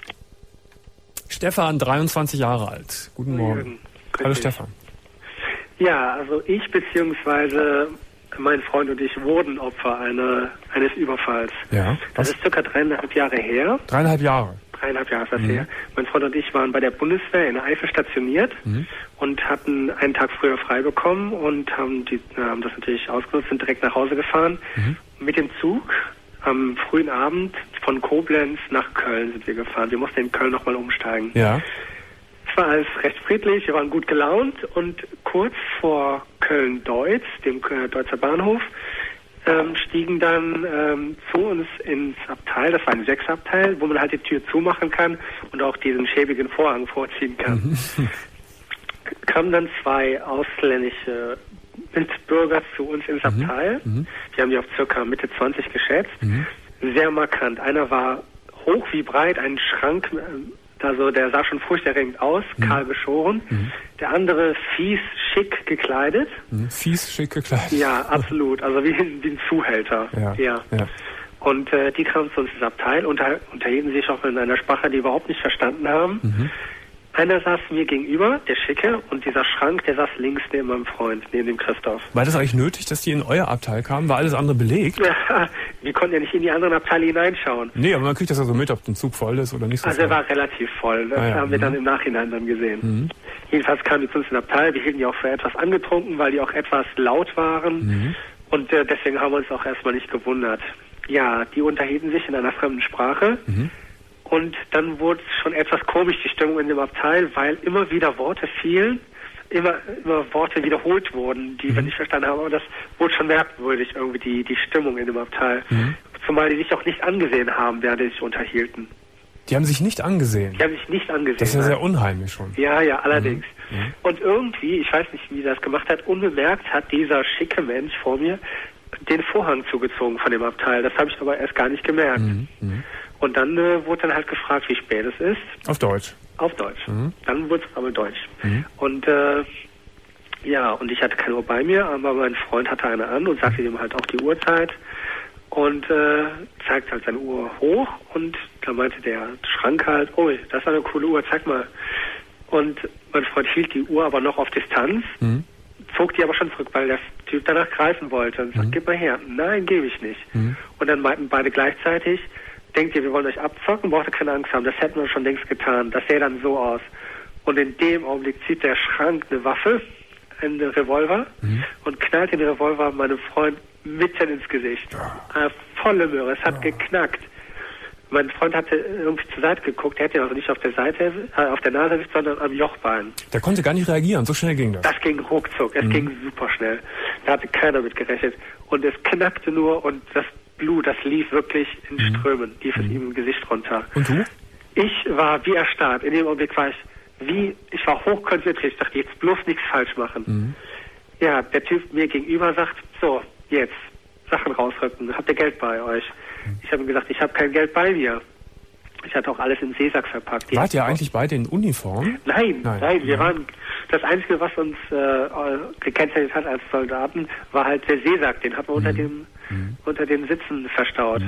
Stefan, dreiundzwanzig Jahre alt. Guten Morgen. Hallo Stefan. Ja, also ich bzw. mein Freund und ich wurden Opfer eine, eines Überfalls. Ja. Das ist circa dreieinhalb Jahre her. Dreieinhalb Jahre? Dreieinhalb Jahre ist das mhm. her. Mein Freund und ich waren bei der Bundeswehr in der Eifel stationiert mhm. und hatten einen Tag früher frei bekommen und haben, die, haben das natürlich ausgenutzt, sind direkt nach Hause gefahren. Mhm. Mit dem Zug am frühen Abend von Koblenz nach Köln sind wir gefahren. Wir mussten in Köln nochmal umsteigen. Ja. Es war alles recht friedlich, wir waren gut gelaunt und kurz vor Köln-Deutz, dem äh, Deutzer Bahnhof, ähm, stiegen dann ähm, zu uns ins Abteil, das war ein Sechsabteil, wo man halt die Tür zumachen kann und auch diesen schäbigen Vorhang vorziehen kann. Mhm. Kamen dann zwei ausländische Mitbürger zu uns ins Mhm. Abteil. Mhm. Wir haben die auf circa Mitte zwanzig geschätzt. Mhm. Sehr markant. Einer war hoch wie breit, ein Schrank, äh, also der sah schon furchterregend aus, Mhm. kahl geschoren. Mhm. Der andere fies, schick gekleidet. Mhm. Fies, schick gekleidet. Ja, absolut. Also wie, wie ein Zuhälter. Ja. Ja. Ja. Und äh, die kamen zu uns ins Abteil und unter, unterhielten sich auch in einer Sprache, die wir überhaupt nicht verstanden haben. Mhm. Einer saß mir gegenüber, der Schicke, und dieser Schrank, der saß links neben meinem Freund, neben dem Christoph. War das eigentlich nötig, dass die in euer Abteil kamen? War alles andere belegt? Ja, wir konnten ja nicht in die anderen Abteile hineinschauen. Nee, aber man kriegt das ja so mit, ob der Zug voll ist oder nicht so Also er voll. war relativ voll. Das Ah ja, haben wir mhm. dann im Nachhinein dann gesehen. Mhm. Jedenfalls kamen die zu uns in den Abteil. Wir hielten die auch für etwas angetrunken, weil die auch etwas laut waren. Mhm. Und äh, deswegen haben wir uns auch erstmal nicht gewundert. Ja, die unterhielten sich in einer fremden Sprache. Mhm. Und dann wurde es schon etwas komisch, die Stimmung in dem Abteil, weil immer wieder Worte fielen, immer, immer Worte wiederholt wurden, die wir nicht verstanden haben. Aber das wurde schon merkwürdig, irgendwie die, die Stimmung in dem Abteil. Mhm. Zumal die sich auch nicht angesehen haben, während sie sich unterhielten. Die haben sich nicht angesehen. Die haben sich nicht angesehen. Das ist ja nein. sehr unheimlich schon. Ja, ja, allerdings. Mhm. Und irgendwie, ich weiß nicht, wie er das gemacht hat, unbemerkt hat dieser schicke Mensch vor mir den Vorhang zugezogen von dem Abteil. Das habe ich aber erst gar nicht gemerkt. Mhm. Mhm. Und dann äh, wurde dann halt gefragt, wie spät es ist. Auf Deutsch. Auf Deutsch. Mhm. Dann wurde es aber Deutsch. Mhm. Und äh, ja, und ich hatte keine Uhr bei mir, aber mein Freund hatte eine an und sagte ihm halt auch die Uhrzeit. Und äh, zeigt halt seine Uhr hoch und da meinte der Schrank halt, oh, das ist eine coole Uhr, zeig mal. Und mein Freund hielt die Uhr aber noch auf Distanz, Mhm. zog die aber schon zurück, weil der Typ danach greifen wollte und sagt, Mhm. gib mal her. Nein, gebe ich nicht. Mhm. Und dann meinten beide gleichzeitig, denkt ihr, wir wollen euch abzocken, braucht ihr keine Angst haben, das hätten wir schon längst getan. Das sähe dann so aus. Und in dem Augenblick zieht der Schrank eine Waffe, einen Revolver, Mhm. und knallt den Revolver meinem Freund mitten ins Gesicht. Eine volle Möhre, es hat geknackt. Mein Freund hatte irgendwie zur Seite geguckt, er hätte also nicht auf der Seite, äh, auf der Nase, sondern am Jochbein. Der konnte gar nicht reagieren, so schnell ging das. Das ging ruckzuck, es Mhm. ging super schnell. Da hatte keiner mit gerechnet. Und es knackte nur und das Blut, das lief wirklich in Mhm. Strömen, lief es ihm im Gesicht runter. Und du? Ich war wie erstarrt. In dem Augenblick war ich wie, ich war hochkonzentriert. Ich dachte, jetzt bloß nichts falsch machen. Mhm. Ja, der Typ mir gegenüber sagt, so, jetzt, Sachen rausrücken. Habt ihr Geld bei euch? Ich habe ihm gesagt, ich habe kein Geld bei mir. Ich hatte auch alles in Seesack verpackt. Wart ihr eigentlich beide in Uniform? Nein, Nein. nein, wir Mhm. waren, das Einzige, was uns äh, gekennzeichnet hat als Soldaten, war halt der Seesack. Den hat man unter dem, unter den Sitzen verstaut.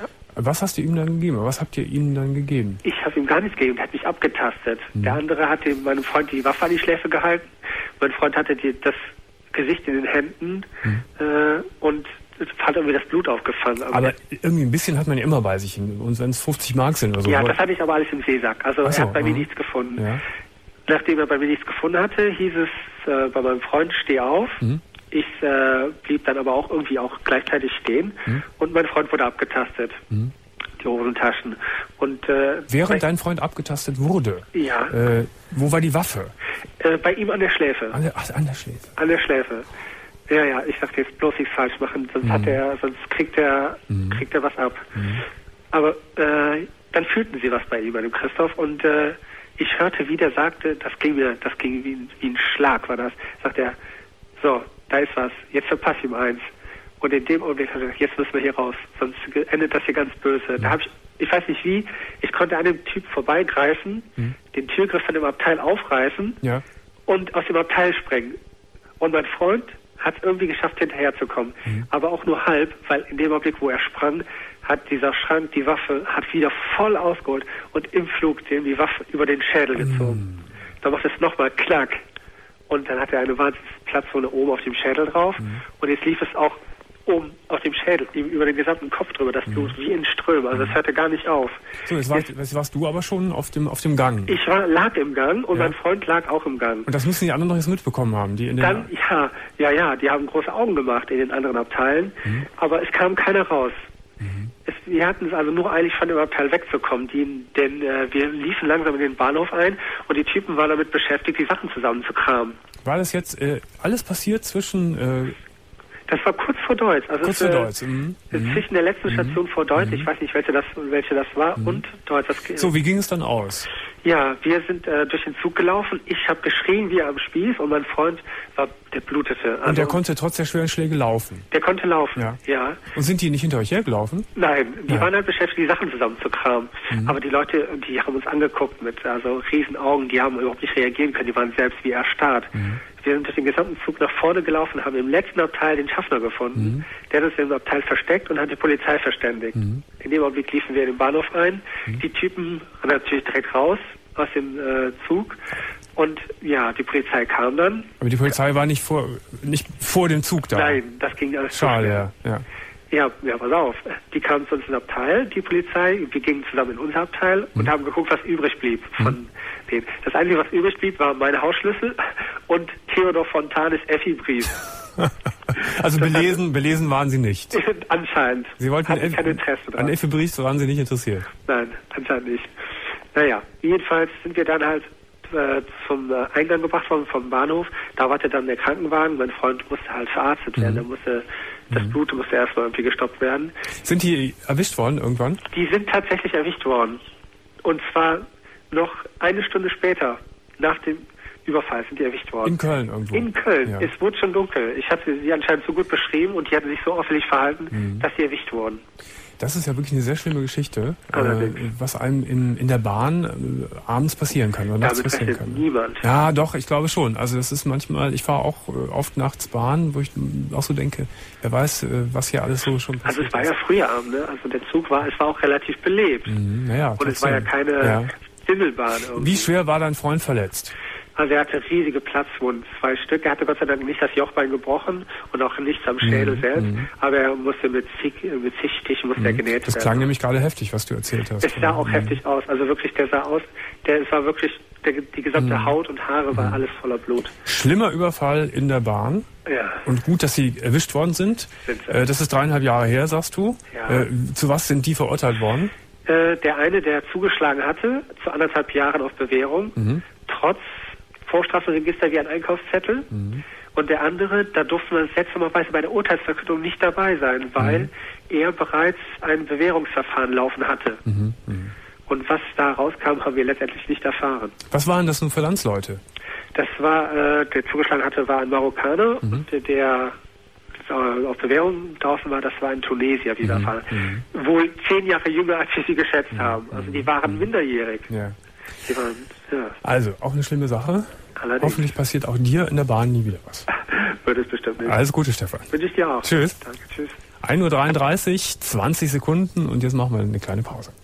Was hast du ihm dann gegeben? Was habt ihr ihm dann gegeben? Ich habe ihm gar nichts gegeben, der hat mich abgetastet. Der andere hat dem, meinem Freund die Waffe an die Schläfe gehalten. Mein Freund hatte die, das Gesicht in den Händen äh, und hat irgendwie das Blut aufgefangen. Aber, Aber irgendwie ein bisschen hat man ja immer bei sich. Und wenn es fünfzig Mark sind oder so. ja, das hatte ich aber alles im Seesack. Also Ach so, er hat bei mir aha. nichts gefunden. Ja. Nachdem er bei mir nichts gefunden hatte, hieß es äh, bei meinem Freund, steh auf. Mhm. Ich äh, blieb dann aber auch irgendwie auch gleichzeitig stehen Mhm. und mein Freund wurde abgetastet. Mhm. Die Hosentaschen. Und äh, bei, Während dein Freund abgetastet wurde, ja, äh, wo war die Waffe? äh, bei ihm an der Schläfe. An der, ach, an der Schläfe. An der Schläfe. Ja, ja, ich dachte jetzt bloß nichts falsch machen, sonst Mhm. hat er, sonst kriegt er, Mhm. kriegt er was ab. Mhm. Aber äh, dann fühlten sie was bei ihm, bei dem Christoph, und äh, ich hörte, wie der sagte, das ging mir, das ging wie, ein- wie ein Schlag, war das. Sagt er, so, da ist was, jetzt verpass ihm eins. Und in dem Augenblick hat er gesagt, jetzt müssen wir hier raus, sonst endet das hier ganz böse. Da habe ich, ich weiß nicht wie, ich konnte an dem Typ vorbeigreifen, Mhm. den Türgriff von dem Abteil aufreißen Ja. und aus dem Abteil sprengen. Und mein Freund hat es irgendwie geschafft, hinterherzukommen. Mhm. Aber auch nur halb, weil in dem Augenblick, wo er sprang, hat dieser Schrank die Waffe, hat wieder voll ausgeholt und im Flug dem die Waffe über den Schädel gezogen. Mhm. Da macht es nochmal Klack. Und dann hat er eine Wahnsinnsplatzwunde oben auf dem Schädel drauf. Mhm. Und jetzt lief es auch oben auf dem Schädel, ihm über den gesamten Kopf drüber, das Blut, wie in Strömen. Also es hörte gar nicht auf. So, jetzt, war, jetzt warst du aber schon auf dem, auf dem Gang. Ich war, lag im Gang und Ja. mein Freund lag auch im Gang. Und das müssen die anderen doch jetzt mitbekommen haben, die in den... Dann, ja, ja, ja, die haben große Augen gemacht in den anderen Abteilen, Mhm. aber es kam keiner raus. Mhm. Es, wir hatten es also nur eilig, von dem Abteil wegzukommen, die, denn äh, wir liefen langsam in den Bahnhof ein und die Typen waren damit beschäftigt, die Sachen zusammenzukramen. War das jetzt äh, alles passiert zwischen... Äh, Das war kurz vor Deutz. Also kurz vor Deutz. Mhm. Zwischen der letzten Station mhm. vor Deutz, mhm. ich weiß nicht, welche das, welche das war, mhm. und Deutz. Das, so, wie ging es dann aus? Ja, wir sind äh, durch den Zug gelaufen. Ich habe geschrien wie am Spieß und mein Freund, war, der blutete. Also, und der konnte trotz der schweren Schläge laufen? Der konnte laufen, ja. ja. Und sind die nicht hinter euch hergelaufen? Nein, die ja. waren halt beschäftigt, die Sachen zusammenzukramen. Mhm. Aber die Leute, die haben uns angeguckt mit also riesen Augen, die haben überhaupt nicht reagieren können, die waren selbst wie erstarrt. Mhm. Wir sind durch den gesamten Zug nach vorne gelaufen, haben im letzten Abteil den Schaffner gefunden. Mhm. Der hat uns im Abteil versteckt und hat die Polizei verständigt. Mhm. In dem Augenblick liefen wir in den Bahnhof ein. Mhm. Die Typen waren natürlich direkt raus aus dem äh, Zug. Und ja, die Polizei kam dann. Aber die Polizei war nicht vor, nicht vor dem Zug da? Nein, das ging alles schade, ja, ja. Ja, ja, pass auf. Die kamen zu uns ins Abteil, die Polizei. Wir gingen zusammen in unser Abteil mhm. und haben geguckt, was übrig blieb von mhm. denen. Das Einzige, was übrig blieb, war meine Hausschlüssel und Theodor Fontanes Effi-Brief. Also belesen, hatte, belesen waren Sie nicht? Anscheinend. Sie wollten Eff, kein Interesse dran. An Effi-Brief waren Sie nicht interessiert? Nein, anscheinend nicht. Naja, jedenfalls sind wir dann halt äh, zum äh, Eingang gebracht worden vom Bahnhof. Da wartete dann der Krankenwagen. Mein Freund musste halt verarztet werden. Der musste Das Blut musste erstmal irgendwie gestoppt werden. Sind die erwischt worden irgendwann? Die sind tatsächlich erwischt worden. Und zwar noch eine Stunde später, nach dem Überfall, sind die erwischt worden. In Köln irgendwo? In Köln. Ja. Es wurde schon dunkel. Ich hatte sie anscheinend so gut beschrieben und die hatten sich so auffällig verhalten, mhm. dass sie erwischt wurden. Das ist ja wirklich eine sehr schlimme Geschichte, äh, was einem in, in der Bahn äh, abends passieren kann oder nachts Damit passieren kann. Niemand. Ja, doch, ich glaube schon. Also das ist manchmal, ich fahre auch äh, oft nachts Bahn, wo ich auch so denke, wer weiß, äh, was hier alles so schon passiert ist. Also es war ja früher Abend, ne? Also der Zug war, es war auch relativ belebt. Mhm, naja, und es war ja keine ja. Bimmelbahn irgendwie. Wie schwer war dein Freund verletzt? Also er hatte riesige Platzwunden, zwei Stück. Er hatte Gott sei Dank nicht das Jochbein gebrochen und auch nichts am Schädel mm, selbst. Mm. Aber er musste mit zig, mit zig Stichen musste mm. er genäht werden. Das klang nämlich gerade heftig, was du erzählt hast. Es sah auch mm. heftig aus. Also wirklich, der sah aus, der, es war wirklich, der, die gesamte mm. Haut und Haare war mm. alles voller Blut. Schlimmer Überfall in der Bahn. Ja. Und gut, dass sie erwischt worden sind. sind äh, das ist dreieinhalb Jahre her, sagst du. Ja. Äh, zu was sind die verurteilt worden? Äh, der eine, der zugeschlagen hatte, zu anderthalb Jahren auf Bewährung, mhm. trotz Vorstrafenregister wie ein Einkaufszettel. Mhm. Und der andere, da durfte man seltsamerweise bei der Urteilsverkündung nicht dabei sein, weil mhm. er bereits ein Bewährungsverfahren laufen hatte. Mhm. Mhm. Und was da rauskam, haben wir letztendlich nicht erfahren. Was waren das nun für Landsleute? Das war, äh, der zugeschlagen hatte, war ein Marokkaner, mhm. und der, der äh, auf Bewährung draußen war, das war ein Tunesier, wie wir mhm. erfahren. Mhm. Wohl zehn Jahre jünger, als wir sie geschätzt mhm. haben. Also die waren mhm. minderjährig. Ja. Die waren, ja. Also, auch eine schlimme Sache. Allerdings. Hoffentlich passiert auch dir in der Bahn nie wieder was. Wird es bestimmt nicht. Alles Gute, Stefan. Wünsche ich dir auch. Tschüss. Danke, tschüss. ein Uhr dreiunddreißig, zwanzig Sekunden und jetzt machen wir eine kleine Pause.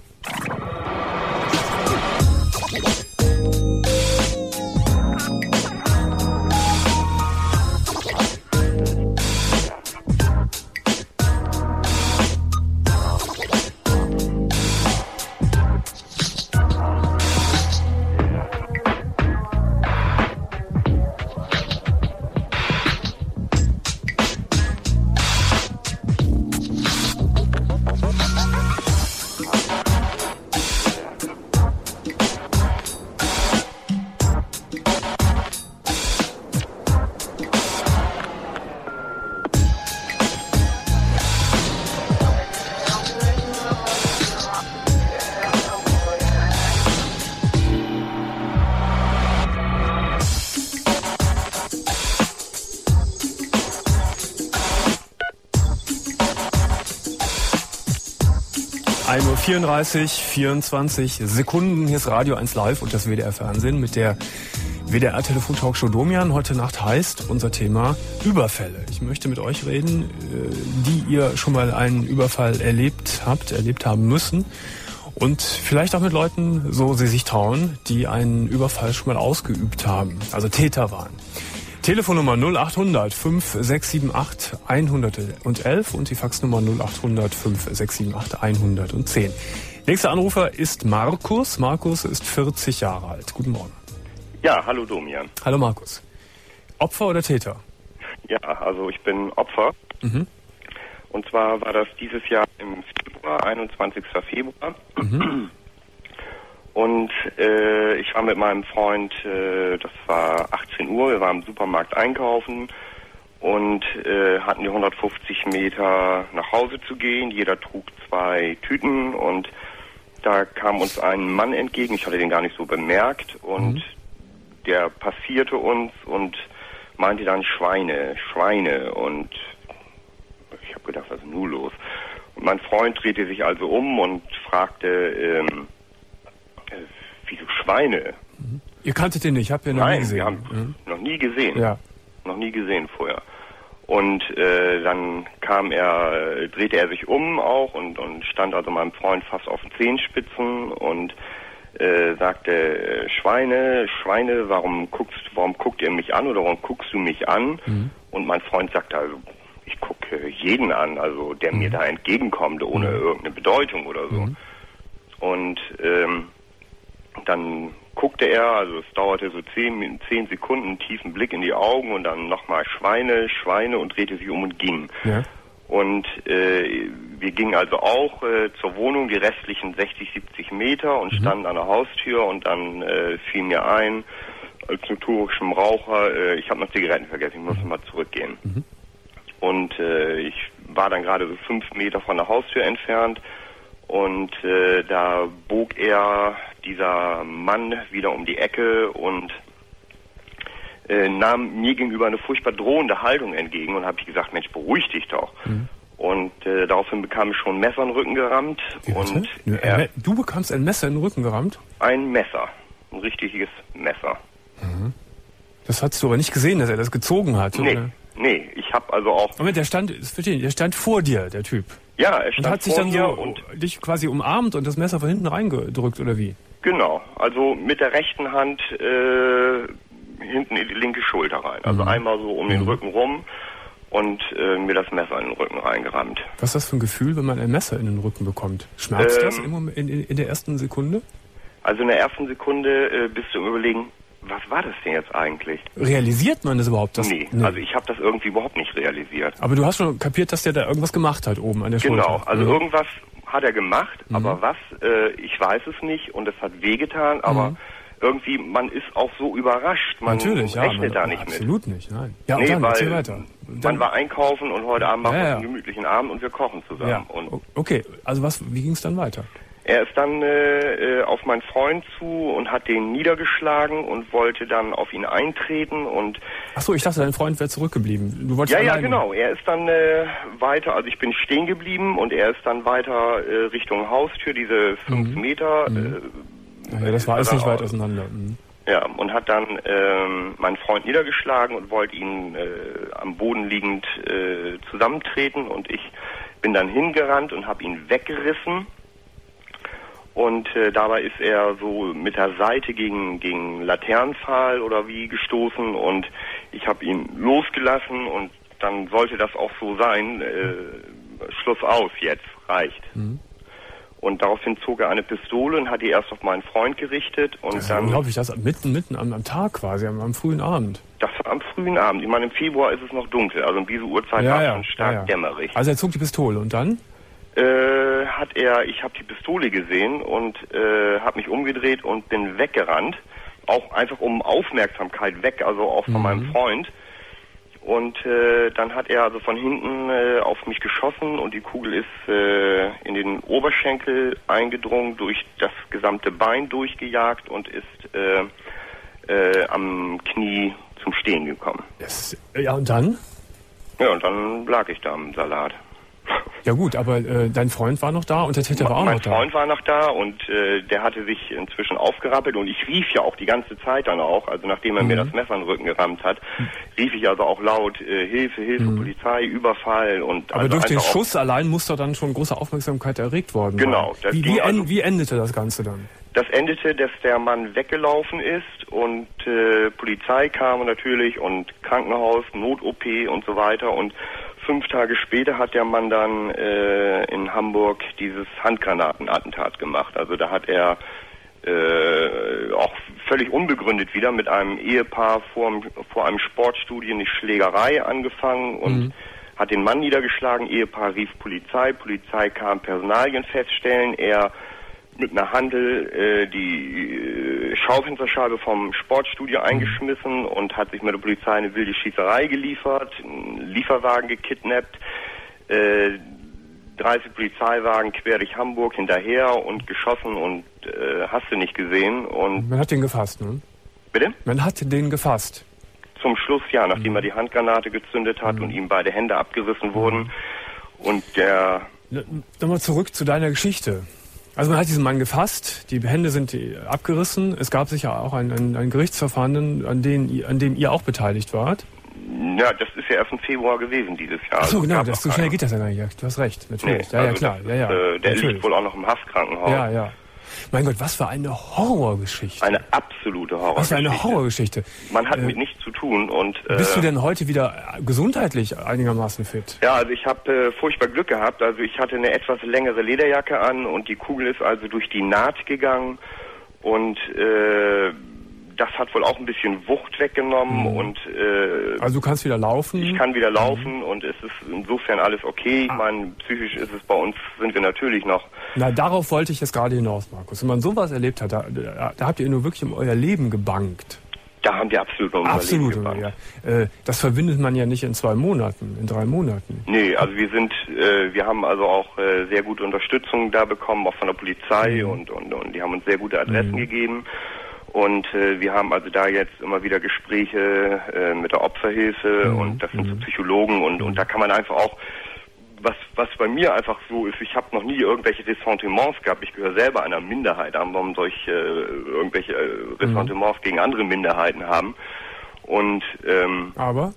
ein Uhr vierunddreißig, vierundzwanzig Sekunden. Hier ist Radio eins Live und das W D R Fernsehen mit der W D R-Telefon-Talkshow Domian. Heute Nacht heißt unser Thema Überfälle. Ich möchte mit euch reden, die ihr schon mal einen Überfall erlebt habt, erlebt haben müssen. Und vielleicht auch mit Leuten, so sie sich trauen, die einen Überfall schon mal ausgeübt haben, also Täter waren. Telefonnummer null achthundert, fünf sechs sieben acht, hundertelf und die Faxnummer null achthundert, fünf sechs sieben acht, hundertzehn. Nächster Anrufer ist Markus. Markus ist vierzig Jahre alt. Guten Morgen. Ja, hallo Domian. Hallo Markus. Opfer oder Täter? Ja, also ich bin Opfer. Mhm. Und zwar war das dieses Jahr im Februar, einundzwanzigsten Februar. Mhm. Und äh, ich war mit meinem Freund, äh, das war achtzehn Uhr, wir waren im Supermarkt einkaufen und äh, hatten die hundertfünfzig Meter nach Hause zu gehen. Jeder trug zwei Tüten und da kam uns ein Mann entgegen. Ich hatte den gar nicht so bemerkt und mhm. der passierte uns und meinte dann Schweine, Schweine und ich habe gedacht, was ist nun los? Und mein Freund drehte sich also um und fragte, ähm, äh, wieso Schweine? Mhm. Ihr kanntet den nicht, ich habe ihn noch Nein, nie gesehen. wir haben mhm. noch nie gesehen. Ja. Noch nie gesehen vorher. Und äh, dann kam er, äh, drehte er sich um auch und, und stand also meinem Freund fast auf den Zehenspitzen und äh, sagte, äh, Schweine, Schweine, warum guckst, warum guckt ihr mich an oder warum guckst du mich an? Mhm. Und mein Freund sagte, also ich gucke jeden an, also der mhm. mir da entgegenkommt, ohne mhm. irgendeine Bedeutung oder so. Mhm. Und ähm, dann guckte er, also es dauerte so zehn, zehn Sekunden, einen tiefen Blick in die Augen und dann nochmal Schweine, Schweine und drehte sich um und ging. Ja. Und äh, wir gingen also auch äh, zur Wohnung, die restlichen sechzig, siebzig Meter und mhm. standen an der Haustür und dann äh, fiel mir ein, als notorischem Raucher, äh, ich habe noch Zigaretten vergessen, ich muss mhm. mal zurückgehen. Mhm. Und äh, ich war dann gerade so fünf Meter von der Haustür entfernt und äh, da bog er, dieser Mann, wieder um die Ecke und äh, nahm mir gegenüber eine furchtbar drohende Haltung entgegen und habe ich gesagt, Mensch, beruhig dich doch. Mhm. Und äh, daraufhin bekam ich schon ein Messer in den Rücken gerammt. Und er, du bekamst ein Messer in den Rücken gerammt? Ein Messer, ein richtiges Messer. Mhm. Das hast du aber nicht gesehen, dass er das gezogen hat? Nee, oder? nee, ich habe also auch... Moment, der stand, der stand vor dir, der Typ? Ja, er stand und hat sich vor dann mir so und dich quasi umarmt und das Messer von hinten reingedrückt, oder wie? Genau, also mit der rechten Hand äh, hinten in die linke Schulter rein. Also mhm. einmal so um mhm. den Rücken rum und äh, mir das Messer in den Rücken reingerammt. Was ist das für ein Gefühl, wenn man ein Messer in den Rücken bekommt? Schmerzt ähm, das im Moment, in, in der ersten Sekunde? Also in der ersten Sekunde äh, bist du im Überlegen, was war das denn jetzt eigentlich? Realisiert man das überhaupt? Das, nee, nee, also ich habe das irgendwie überhaupt nicht realisiert. Aber du hast schon kapiert, dass der da irgendwas gemacht hat oben an der genau, Schulter? Genau, also mhm. irgendwas hat er gemacht, mhm. aber was, äh, ich weiß es nicht und es hat wehgetan, aber mhm. irgendwie, man ist auch so überrascht, man Natürlich, ja, rechnet man, da nicht absolut mit. Absolut nicht, nein. Ja, und nee, dann, weil erzähl weiter. Man dann, war einkaufen und heute Abend machen ja, wir ja. einen gemütlichen Abend und wir kochen zusammen. Ja. Und okay, also was, wie ging es dann weiter? Er ist dann äh, auf meinen Freund zu und hat den niedergeschlagen und wollte dann auf ihn eintreten und... Ach so, ich dachte, dein Freund wäre zurückgeblieben. Du wolltest ja, ja, alleine. genau. Er ist dann äh, weiter, also ich bin stehen geblieben und er ist dann weiter äh, Richtung Haustür, diese fünf mhm. Meter. Mhm. Äh, ja, das war alles nicht weit auseinander. Mhm. Ja, und hat dann ähm, meinen Freund niedergeschlagen und wollte ihn äh, am Boden liegend äh, zusammentreten und ich bin dann hingerannt und habe ihn weggerissen. Und äh, dabei ist er so mit der Seite gegen gegen Laternenpfahl oder wie gestoßen und ich habe ihn losgelassen und dann sollte das auch so sein. Äh, Schluss aus, jetzt reicht. Mhm. Und daraufhin zog er eine Pistole und hat die erst auf meinen Freund gerichtet und das dann. Glaube ich, das mitten mitten am, am Tag quasi, am, am frühen Abend. Das war am frühen Abend. Ich meine, im Februar ist es noch dunkel, also um diese Uhrzeit ja, war es ja, schon stark ja, ja. dämmerig. Also er zog die Pistole und dann? Äh, hat er, ich habe die Pistole gesehen und äh, habe mich umgedreht und bin weggerannt, auch einfach um Aufmerksamkeit weg, also auch von mhm. meinem Freund. Und äh, dann hat er also von hinten äh, auf mich geschossen und die Kugel ist äh, in den Oberschenkel eingedrungen, durch das gesamte Bein durchgejagt und ist äh, äh, am Knie zum Stehen gekommen. Das, ja, und dann? Ja, und dann lag ich da im Salat. Ja gut, aber äh, dein Freund war noch da und der Täter war auch mein noch da. Mein Freund war noch da und äh, der hatte sich inzwischen aufgerappelt und ich rief ja auch die ganze Zeit dann auch, also nachdem er mhm. mir das Messer in den Rücken gerammt hat, rief ich also auch laut, äh, Hilfe, Hilfe, mhm. Polizei, Überfall und... Aber also durch den Schuss allein muss doch dann schon große Aufmerksamkeit erregt worden genau, sein. Wie, wie, also, wie endete das Ganze dann? Das endete, dass der Mann weggelaufen ist und äh, Polizei kam natürlich und Krankenhaus, Not-O P und so weiter und fünf Tage später hat der Mann dann äh, in Hamburg dieses Handgranatenattentat gemacht. Also da hat er äh, auch völlig unbegründet wieder mit einem Ehepaar vor, vor einem Sportstudio eine Schlägerei angefangen und mhm. hat den Mann niedergeschlagen. Ehepaar rief Polizei, Polizei kam Personalien feststellen. Er mit einer Handel äh, die äh, Schaufensterscheibe vom Sportstudio eingeschmissen und hat sich mit der Polizei eine wilde Schießerei geliefert, einen Lieferwagen gekidnappt, äh, dreißig Polizeiwagen quer durch Hamburg hinterher und geschossen und äh, hast du nicht gesehen. Und man hat den gefasst, ne? Bitte? Man hat den gefasst. Zum Schluss, ja, nachdem mhm. er die Handgranate gezündet hat mhm. und ihm beide Hände abgerissen wurden. Und der... Nochmal zurück zu deiner Geschichte. Also man hat diesen Mann gefasst, die Hände sind abgerissen. Es gab sicher auch ein, ein, ein Gerichtsverfahren, an, den, an dem ihr auch beteiligt wart. Ja, das ist ja erst im Februar gewesen dieses Jahr. Ach so, also genau, das, so schnell geht das ja gar nicht. Du hast recht, natürlich. Nee, ja, also ja, klar. Das, ja, ja, äh, der natürlich. liegt wohl auch noch im Haftkrankenhaus. Ja, ja. Mein Gott, was für eine Horrorgeschichte. Eine absolute Horrorgeschichte. Was für eine Horrorgeschichte. Man hat äh, mit nichts zu tun. Und äh, bist du denn heute wieder gesundheitlich einigermaßen fit? Ja, also ich habe äh, furchtbar Glück gehabt. Also ich hatte eine etwas längere Lederjacke an und die Kugel ist also durch die Naht gegangen und äh, das hat wohl auch ein bisschen Wucht weggenommen. Mhm. Und äh, also du kannst wieder laufen? Ich kann wieder laufen mhm. und es ist insofern alles okay. Ich ah. meine, psychisch ist es bei uns, sind wir natürlich noch... Na, darauf wollte ich jetzt gerade hinaus, Markus. Wenn man sowas erlebt hat, da, da, da habt ihr nur wirklich um euer Leben gebankt. Da haben wir absolut um absolut, unser Leben gebankt. Ja. Äh, das verbindet man ja nicht in zwei Monaten, in drei Monaten. Nee, also wir sind, äh, wir haben also auch äh, sehr gute Unterstützung da bekommen, auch von der Polizei mhm. und, und, und die haben uns sehr gute Adressen mhm. gegeben. Und äh, wir haben also da jetzt immer wieder Gespräche äh, mit der Opferhilfe mhm. und das sind so Psychologen und, und da kann man einfach auch, was was bei mir einfach so ist, ich habe noch nie irgendwelche Ressentiments gehabt, ich gehöre selber einer Minderheit an, warum soll ich äh, irgendwelche äh, Ressentiments mhm. gegen andere Minderheiten haben? Und ähm, aber?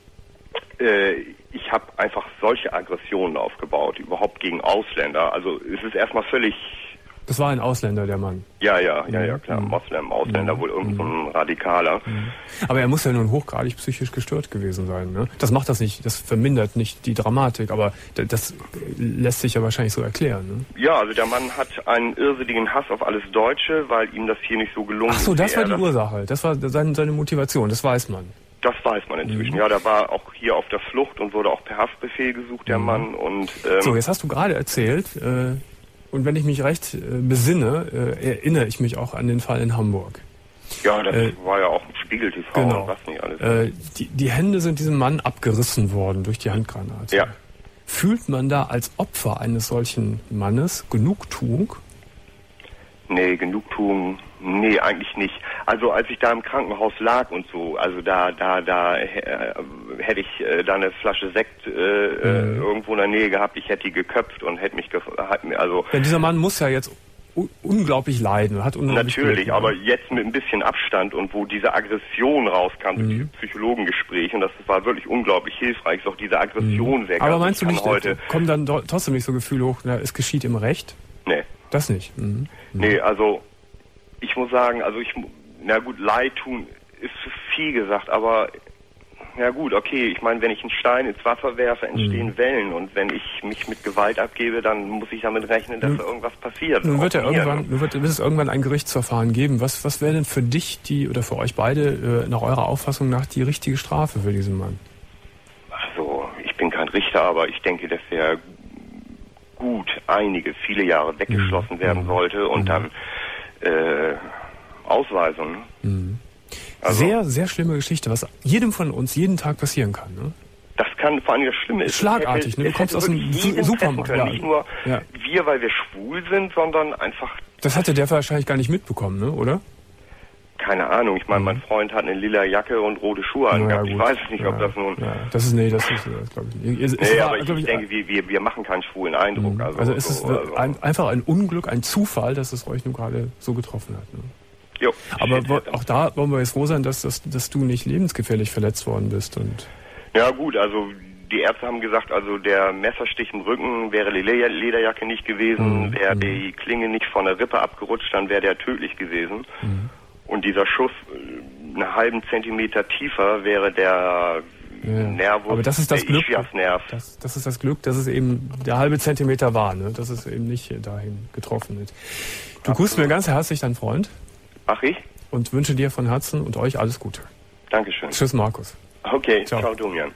Äh, ich habe einfach solche Aggressionen aufgebaut, überhaupt gegen Ausländer. Also es ist erstmal völlig... Das war ein Ausländer, der Mann. Ja, ja, ja, ja, klar. Moslem, Ausländer, mhm. wohl irgend so ein Radikaler. Mhm. Aber er muss ja nun hochgradig psychisch gestört gewesen sein, ne? Das macht das nicht, das vermindert nicht die Dramatik, aber das lässt sich ja wahrscheinlich so erklären, ne? Ja, also der Mann hat einen irrsinnigen Hass auf alles Deutsche, weil ihm das hier nicht so gelungen ist. Ach so, das war die Ursache, das war seine, seine Motivation, das weiß man. Das weiß man inzwischen. Mhm. Ja, der war auch hier auf der Flucht und wurde auch per Haftbefehl gesucht, der mhm. Mann. Und ähm, so, jetzt hast du gerade erzählt, äh, und wenn ich mich recht äh, besinne, äh, erinnere ich mich auch an den Fall in Hamburg. Ja, das äh, war ja auch ein Spiegel T V genau. und was nicht alles. Äh, die, die Hände sind diesem Mann abgerissen worden durch die Handgranate. Ja. Fühlt man da als Opfer eines solchen Mannes Genugtuung? Nee, Genugtuung, nee, eigentlich nicht. Also als ich da im Krankenhaus lag und so, also da, da, da äh, hätte ich äh, da eine Flasche Sekt äh, mhm. irgendwo in der Nähe gehabt, ich hätte die geköpft und hätte mich, hat mir, also... Ja, dieser Mann muss ja jetzt un unglaublich leiden, hat unglaublich Natürlich, gelitten, aber jetzt mit ein bisschen Abstand und wo diese Aggression rauskam, mhm. diese Psychologengespräche, und das war wirklich unglaublich hilfreich, ist auch diese Aggression mhm. weg. Aber also meinst du nicht, heute kommt dann trotzdem nicht so Gefühl hoch, na, es geschieht ihm recht? Nee. Das nicht? Mhm. Mhm. Nee, also ich muss sagen, also ich, na gut, Leid tun ist zu viel gesagt, aber ja gut, okay, ich meine, wenn ich einen Stein ins Wasser werfe, entstehen mhm. Wellen und wenn ich mich mit Gewalt abgebe, dann muss ich damit rechnen, dass mhm. da irgendwas passiert. Nun wird ja irgendwann, nun wird, wird es irgendwann ein Gerichtsverfahren geben. Was, was wäre denn für dich die oder für euch beide äh, nach eurer Auffassung nach die richtige Strafe für diesen Mann? Also ich bin kein Richter, aber ich denke, dass er gut einige, viele Jahre weggeschlossen mhm. werden sollte und mhm. dann äh, Ausweisung. Mhm. Also, sehr, sehr schlimme Geschichte, was jedem von uns jeden Tag passieren kann, ne? Das kann, vor allem das Schlimme ist... Schlagartig, hätte, ne? Du kommst aus dem Supermarkt. Ja. Nicht nur ja. wir, weil wir schwul sind, sondern einfach... Das hatte der wahrscheinlich gar nicht mitbekommen, ne? Oder? Keine Ahnung. Ich meine, mhm. mein Freund hat eine lila Jacke und rote Schuhe angehabt. Ja, ich weiß nicht, ja. ob das nun... Ja. Das ist, nee, das ist, glaube ich nicht. Es, nee, es war, aber ich, ich denke, wir, wir, wir machen keinen schwulen Eindruck. Mhm. Also, also es so, ist also. Ein, einfach ein Unglück, ein Zufall, dass es euch nun gerade so getroffen hat, ne? Jo, aber wo, auch da wollen wir jetzt froh sein, dass, dass, dass du nicht lebensgefährlich verletzt worden bist. Und ja gut, also die Ärzte haben gesagt, also der Messerstich im Rücken wäre die Lederjacke nicht gewesen, mhm. wäre die Klinge nicht von der Rippe abgerutscht, dann wäre der tödlich gewesen. Mhm. Und dieser Schuss einen halben Zentimeter tiefer wäre der ja. Nervus, aber das ist das Glück, Ischiasnerv. Das, das ist das Glück, dass es eben der halbe Zentimeter war, ne? Dass es eben nicht dahin getroffen ist. Du grüßt mir ganz herzlich deinen Freund. Ach ich? Und wünsche dir von Herzen und euch alles Gute. Dankeschön. Tschüss, Markus. Okay, ciao, ciao Domian.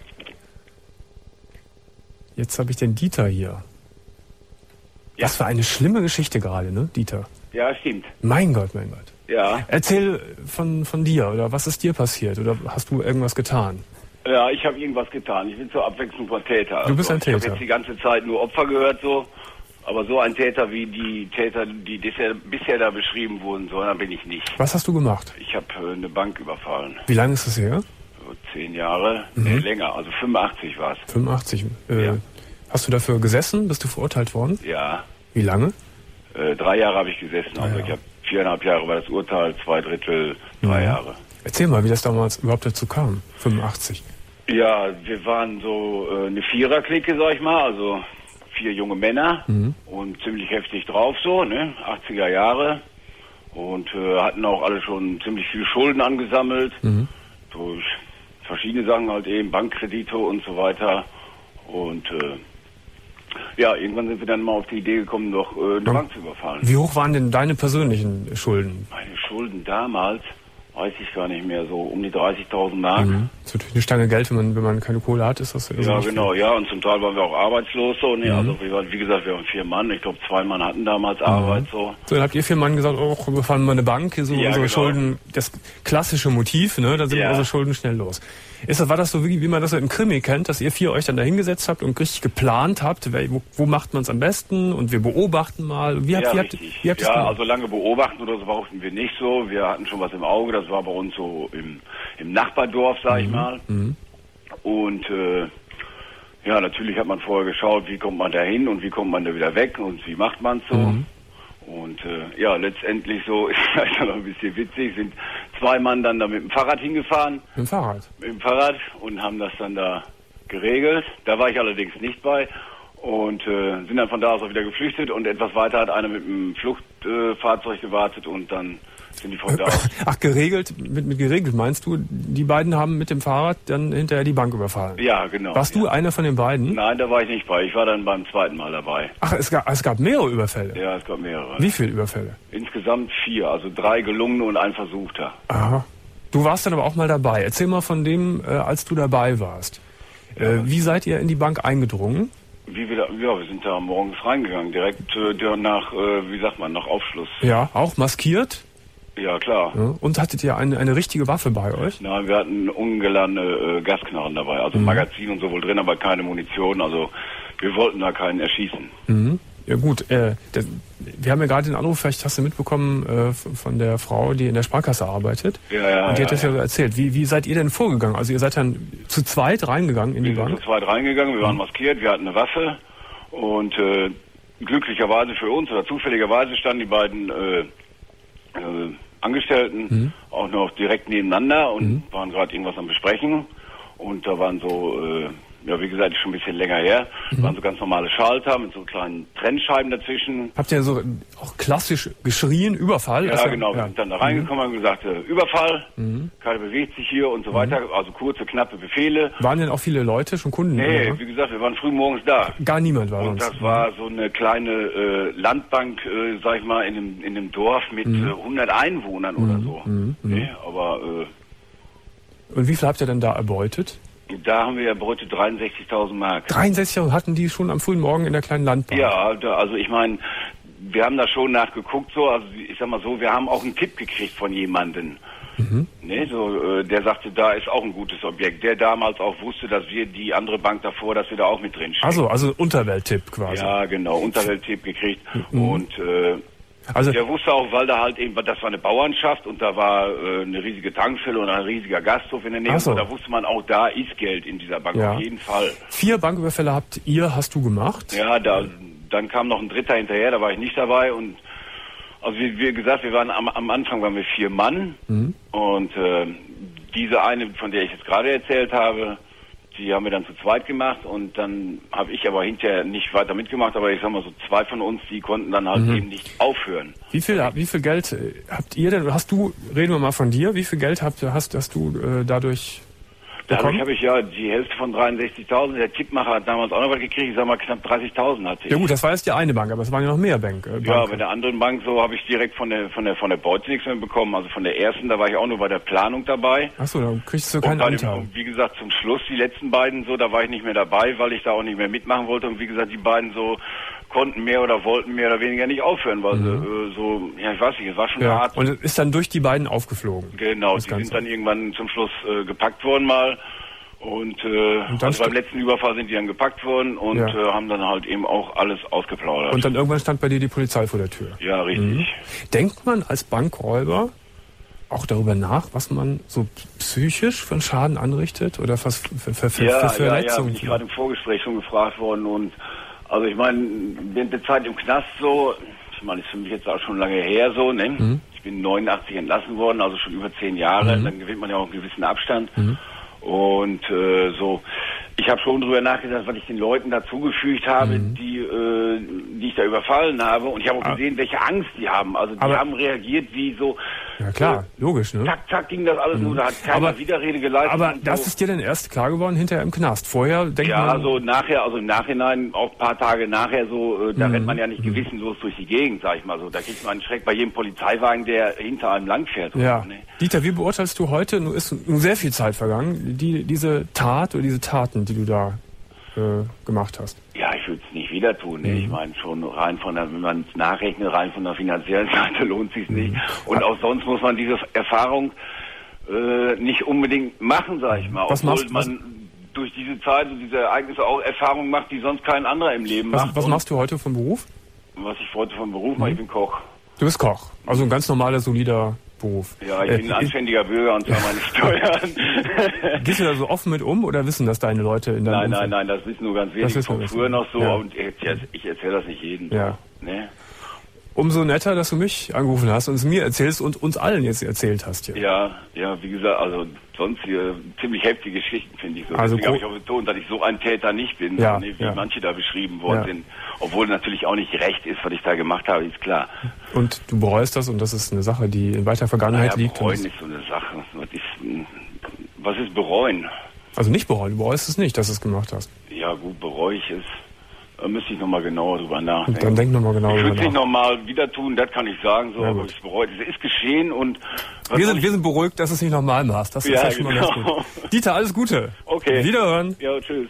Jetzt habe ich den Dieter hier. Ja. Was für eine schlimme Geschichte gerade, ne, Dieter? Ja, stimmt. Mein Gott, mein Gott. Ja. Erzähl von, von dir, oder was ist dir passiert? Oder hast du irgendwas getan? Ja, ich habe irgendwas getan. Ich bin zur Abwechslung von Täter. Du bist ein also, ich Täter. Ich habe jetzt die ganze Zeit nur Opfer gehört, so. Aber so ein Täter wie die Täter, die bisher, bisher da beschrieben wurden, so einer bin ich nicht. Was hast du gemacht? Ich habe äh, eine Bank überfallen. Wie lange ist das her? So zehn Jahre, mhm. nee, länger, also fünfundachtzig war es. fünfundachtzig. Äh, ja. Hast du dafür gesessen? Bist du verurteilt worden? Ja. Wie lange? Äh, drei Jahre habe ich gesessen. Drei also Jahre. Ich habe viereinhalb Jahre war das Urteil, zwei Drittel, drei mhm. Jahre. Erzähl mal, wie das damals überhaupt dazu kam, fünfundachtzig. Ja, wir waren so äh, eine Vierer-Clique, sag ich mal, also vier junge Männer mhm. und ziemlich heftig drauf so, ne, achtziger Jahre und äh, hatten auch alle schon ziemlich viel Schulden angesammelt, mhm. durch verschiedene Sachen halt eben, Bankkredite und so weiter und äh, ja, irgendwann sind wir dann mal auf die Idee gekommen, doch äh, eine ja. Bank zu überfallen. Wie hoch waren denn deine persönlichen Schulden? Meine Schulden damals, weiß ich gar nicht mehr, so um die dreißigtausend Mark. Mhm. Das ist natürlich eine Stange Geld, wenn man, wenn man keine Kohle hat, ist das ja so genau, viel. Ja, und zum Teil waren wir auch arbeitslos so, ne? Mhm. Also wir waren, wie gesagt, wir waren vier Mann, ich glaube zwei Mann hatten damals mhm. Arbeit so. So, dann habt ihr vier Mann gesagt, oh, wir fahren mal eine Bank, so ja, unsere genau. Schulden, das klassische Motiv, ne, dann sind ja. unsere Schulden schnell los. Ist das, war das so, wie, wie man das so im Krimi kennt, dass ihr vier euch dann da hingesetzt habt und richtig geplant habt, wo, wo macht man es am besten und wir beobachten mal? Wie habt, ja, wie habt, richtig. Wie habt ja, also lange beobachten oder so brauchten wir nicht so. Wir hatten schon was im Auge, das war bei uns so im, im Nachbardorf, sag ich mhm. mal. Mhm. Und äh, ja, natürlich hat man vorher geschaut, wie kommt man da hin und wie kommt man da wieder weg und wie macht man es so. Mhm. Und äh, ja, letztendlich so, ist vielleicht noch ein bisschen witzig, sind zwei Mann dann da mit dem Fahrrad hingefahren. Mit dem Fahrrad? Mit dem Fahrrad und haben das dann da geregelt. Da war ich allerdings nicht bei und äh, sind dann von da aus auch wieder geflüchtet und etwas weiter hat einer mit einem Fluchtfahrzeug äh, gewartet und dann sind die von da aus. Ach, geregelt, mit, mit geregelt meinst du, die beiden haben mit dem Fahrrad dann hinterher die Bank überfallen? Ja, genau. Warst ja. du einer von den beiden? Nein, da war ich nicht bei. Ich war dann beim zweiten Mal dabei. Ach, es gab, es gab mehrere Überfälle? Ja, es gab mehrere. Wie viele Überfälle? Insgesamt vier, also drei gelungene und ein versuchter. Aha. Du warst dann aber auch mal dabei. Erzähl mal von dem, äh, als du dabei warst. Äh, ja. Wie seid ihr in die Bank eingedrungen? Wie wir da, ja, wir sind da morgens reingegangen, direkt äh, nach, äh, wie sagt man, nach Aufschluss. Ja, auch maskiert? Ja, klar. Ja. Und hattet ihr eine, eine richtige Waffe bei euch? Nein, wir hatten ungeladene äh, Gasknarren dabei, also mhm. Magazin und so wohl drin, aber keine Munition, also wir wollten da keinen erschießen. Mhm. Ja gut, äh, der, wir haben ja gerade den Anruf, vielleicht hast du mitbekommen, äh, von der Frau, die in der Sparkasse arbeitet. Ja, ja, und die ja, hat das ja, ja erzählt. Wie, wie seid ihr denn vorgegangen? Also ihr seid dann zu zweit reingegangen in wir die Bank? Wir sind zu zweit reingegangen, wir waren maskiert, wir hatten eine Waffe und äh, glücklicherweise für uns oder zufälligerweise standen die beiden äh, äh, Angestellten mhm. auch noch direkt nebeneinander und mhm. waren gerade irgendwas am Besprechen und da waren so, äh, ja wie gesagt, schon ein bisschen länger her, mhm. waren so ganz normale Schalter mit so kleinen Trennscheiben dazwischen. Habt ihr so auch klassisch geschrien, Überfall? Ja, also, genau, wir ja. sind dann da reingekommen und haben gesagt, äh, Überfall, mhm. keiner bewegt sich hier und so weiter, mhm. also kurze, knappe Befehle. Waren denn auch viele Leute, schon Kunden? Nee, oder? Wie gesagt, wir waren früh morgens da. Gar niemand war Und sonst. das war so eine kleine äh, Landbank, äh, sag ich mal, in einem, in einem Dorf mit mhm. äh, hundert Einwohnern mhm. oder so. Mhm. Nee, aber... Äh, und wie viel habt ihr denn da erbeutet? Da haben wir erbeutet dreiundsechzigtausend Mark. dreiundsechzigtausend hatten die schon am frühen Morgen in der kleinen Landbank? Ja, da, also ich meine, wir haben da schon nachgeguckt, so, also ich sag mal so, wir haben auch einen Tipp gekriegt von jemandem. Mhm. Ne, so, äh, der sagte, da ist auch ein gutes Objekt. Der damals auch wusste, dass wir die andere Bank davor, dass wir da auch mit drin stehen. Also, also Unterwelttipp quasi. Ja, genau, Unterwelttipp gekriegt. Mhm. Und äh, also, der wusste auch, weil da halt eben, das war eine Bauernschaft und da war äh, eine riesige Tankstelle und ein riesiger Gasthof in der Nähe. So. Und da wusste man auch, da ist Geld in dieser Bank, ja. auf jeden Fall. Vier Banküberfälle habt ihr, hast du gemacht? Ja, da, dann kam noch ein dritter hinterher, da war ich nicht dabei und also wie, wie gesagt, wir waren am, am Anfang waren wir vier Mann mhm. und äh, diese eine, von der ich jetzt gerade erzählt habe, die haben wir dann zu zweit gemacht und dann habe ich aber hinterher nicht weiter mitgemacht, aber ich sag mal so zwei von uns, die konnten dann halt mhm. eben nicht aufhören. Wie viel, wie viel Geld habt ihr denn, hast du, reden wir mal von dir, wie viel Geld habt, hast, hast du äh, dadurch Dadurch habe ich ja die Hälfte von dreiundsechzigtausend. Der Tippmacher hat damals auch noch was gekriegt. Ich sag mal, knapp dreißigtausend hatte ich. Ja gut, das war jetzt die eine Bank, aber es waren ja noch mehr Bank, äh, Banken. Ja, bei der anderen Bank so habe ich direkt von der von der von der Beute nichts mehr bekommen. Also von der ersten, da war ich auch nur bei der Planung dabei. Ach so, dann kriegst du keinen Anteil. Und wie gesagt, zum Schluss die letzten beiden so, da war ich nicht mehr dabei, weil ich da auch nicht mehr mitmachen wollte. Und wie gesagt, die beiden so konnten mehr oder wollten mehr oder weniger nicht aufhören, weil Mhm. sie äh, so, ja ich weiß nicht, es war schon Ja. eine Art. Und es ist dann durch die beiden aufgeflogen. Genau, das die Ganze. sind dann irgendwann zum Schluss äh, gepackt worden mal. Und, äh, Und dann also beim st- letzten Überfall sind die dann gepackt worden und Ja. äh, haben dann halt eben auch alles ausgeplaudert. Und dann irgendwann stand bei dir die Polizei vor der Tür. Ja, richtig. Mhm. Denkt man als Bankräuber auch darüber nach, was man so psychisch für einen Schaden anrichtet oder was für, für, für, ja, für ja, ja, Verletzungen? bin ich gerade im Vorgespräch schon gefragt worden. Und also ich meine, während der Zeit im Knast so, ich meine, ist für mich jetzt auch schon lange her so, ne? Mhm. Ich bin neunundachtzig entlassen worden, also schon über zehn Jahre. Mhm. Dann gewinnt man ja auch einen gewissen Abstand. Mhm. Und äh, so, ich habe schon drüber nachgedacht, was ich den Leuten dazugefügt habe, Mhm. die, äh, die ich da überfallen habe. Und ich habe auch gesehen, welche Angst die haben. Also die Aber- haben reagiert wie so, Ja klar, logisch, ne? zack, zack, ging das alles nur, da hat keiner Aber- Widerrede geleistet. Aber und das so. ist dir dann erst klar geworden hinterher im Knast. Vorher denkt Ja, man... so nachher, also im Nachhinein, auch ein paar Tage nachher so, äh, da Mhm. rennt man ja nicht gewissenlos durch die Gegend, sag ich mal so. Da kriegt man einen Schreck bei jedem Polizeiwagen, der hinter einem langfährt. Ja. Oder, ne? Dieter, wie beurteilst du heute, nun ist nun sehr viel Zeit vergangen, die, diese Tat oder diese Taten, die du da äh, gemacht hast? Ja, ich würde es nicht wieder tun. Ne? Mhm. Ich meine schon rein von der, wenn man es nachrechnet, rein von der finanziellen Seite lohnt sich nicht. Und auch sonst muss man diese Erfahrung äh, nicht unbedingt machen, sag ich mal. Was Obwohl machst- was- man durch diese Zeit und diese Ereignisse auch Erfahrungen macht, die sonst kein anderer im Leben Was, macht. was Und machst du heute vom Beruf? was ich wollte vom Beruf mache, ich bin Koch. Du bist Koch, also ein ganz normaler, solider Beruf. Ja, ich Äh, bin ein anständiger Bürger und zahle meine Steuern. Gehst du da so offen mit um oder wissen das deine Leute in deinem Nein, nein, Umfeld? nein, das wissen nur ganz Das wenig. wissen Von wir früher noch so ja. und ich, ich erzähle das nicht jedem. Ja. Ne? Umso netter, dass du mich angerufen hast und es mir erzählst und uns allen jetzt erzählt hast hier. Ja, ja, wie gesagt, also sonst hier ziemlich heftige Geschichten, finde ich so. Also Deswegen habe ich gro- auch betont, dass ich so ein Täter nicht bin, Ja, ne, wie ja. manche da beschrieben worden Ja. sind. Obwohl natürlich auch nicht recht ist, was ich da gemacht habe, ist klar. Und du bereust das und das ist eine Sache, die in weiter Vergangenheit Naja, liegt. Und bereuen ist so eine Sache. Was ist, was ist bereuen? also nicht bereuen, du bereust es nicht, dass du es gemacht hast. Ja gut, bereue ich es. Da müsste ich nochmal genauer drüber Und nachdenken. dann denk nochmal genau Ich drüber würde es nicht nach. nochmal wieder tun, das kann ich sagen, so, Ja, aber gut. ich bereue es. Es ist geschehen und... was Wir soll sind, ich- wir sind beruhigt, dass du es nicht nochmal machst. Das ist Ja, ja schon mal ganz genau. gut. Dieter, alles Gute. Okay. Wiederhören. Ja, tschüss.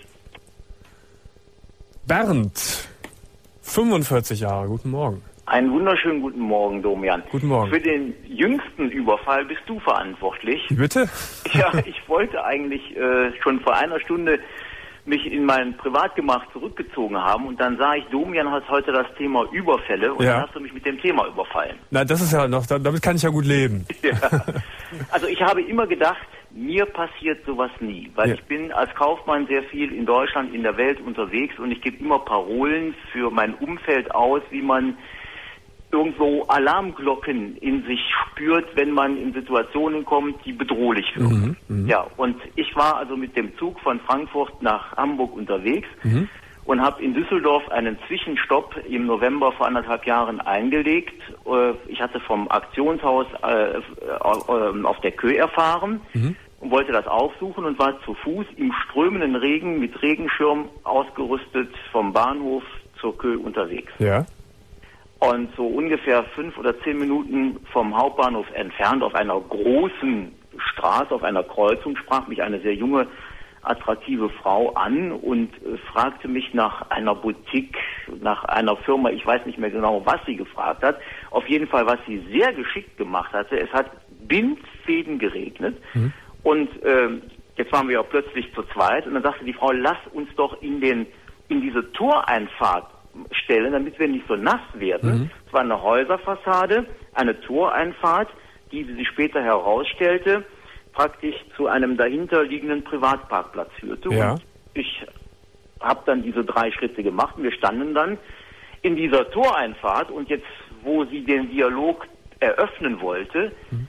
Bernd, fünfundvierzig Jahre, guten Morgen. Einen wunderschönen guten Morgen, Domian. Guten Morgen. Für den jüngsten Überfall bist du verantwortlich. Wie bitte? Ja, ich wollte eigentlich äh, schon vor einer Stunde mich in mein Privatgemach zurückgezogen haben und dann sah ich, Domian hat heute das Thema Überfälle und Ja. dann hast du mich mit dem Thema überfallen. Na, das ist ja noch, damit kann ich ja gut leben. Ja. Also ich habe immer gedacht, mir passiert sowas nie, weil Ja. ich bin als Kaufmann sehr viel in Deutschland, in der Welt unterwegs und ich gebe immer Parolen für mein Umfeld aus, wie man irgendwo Alarmglocken in sich spürt, wenn man in Situationen kommt, die bedrohlich wirken. Mhm, Ja, und ich war also mit dem Zug von Frankfurt nach Hamburg unterwegs Mhm. und habe in Düsseldorf einen Zwischenstopp im November vor anderthalb Jahren eingelegt. Äh, Ich hatte vom Aktionshaus äh, äh, auf der Kö erfahren Mhm. und wollte das aufsuchen und war zu Fuß im strömenden Regen mit Regenschirm ausgerüstet vom Bahnhof zur Kö unterwegs. Ja. Und so ungefähr fünf oder zehn Minuten vom Hauptbahnhof entfernt auf einer großen Straße, auf einer Kreuzung, sprach mich eine sehr junge, attraktive Frau an und äh, fragte mich nach einer Boutique, nach einer Firma, ich weiß nicht mehr genau, was sie gefragt hat. Auf jeden Fall, was sie sehr geschickt gemacht hatte, es hat Bindfäden geregnet Mhm. und ähm, jetzt waren wir ja plötzlich zu zweit und dann sagte die Frau, lass uns doch in den in diese Toreinfahrt stellen, damit wir nicht so nass werden. Mhm. Es war eine Häuserfassade, eine Toreinfahrt, die, wie sich später herausstellte, praktisch zu einem dahinterliegenden Privatparkplatz führte. Ja. Und ich habe dann diese drei Schritte gemacht und wir standen dann in dieser Toreinfahrt und jetzt, wo sie den Dialog eröffnen wollte, Mhm.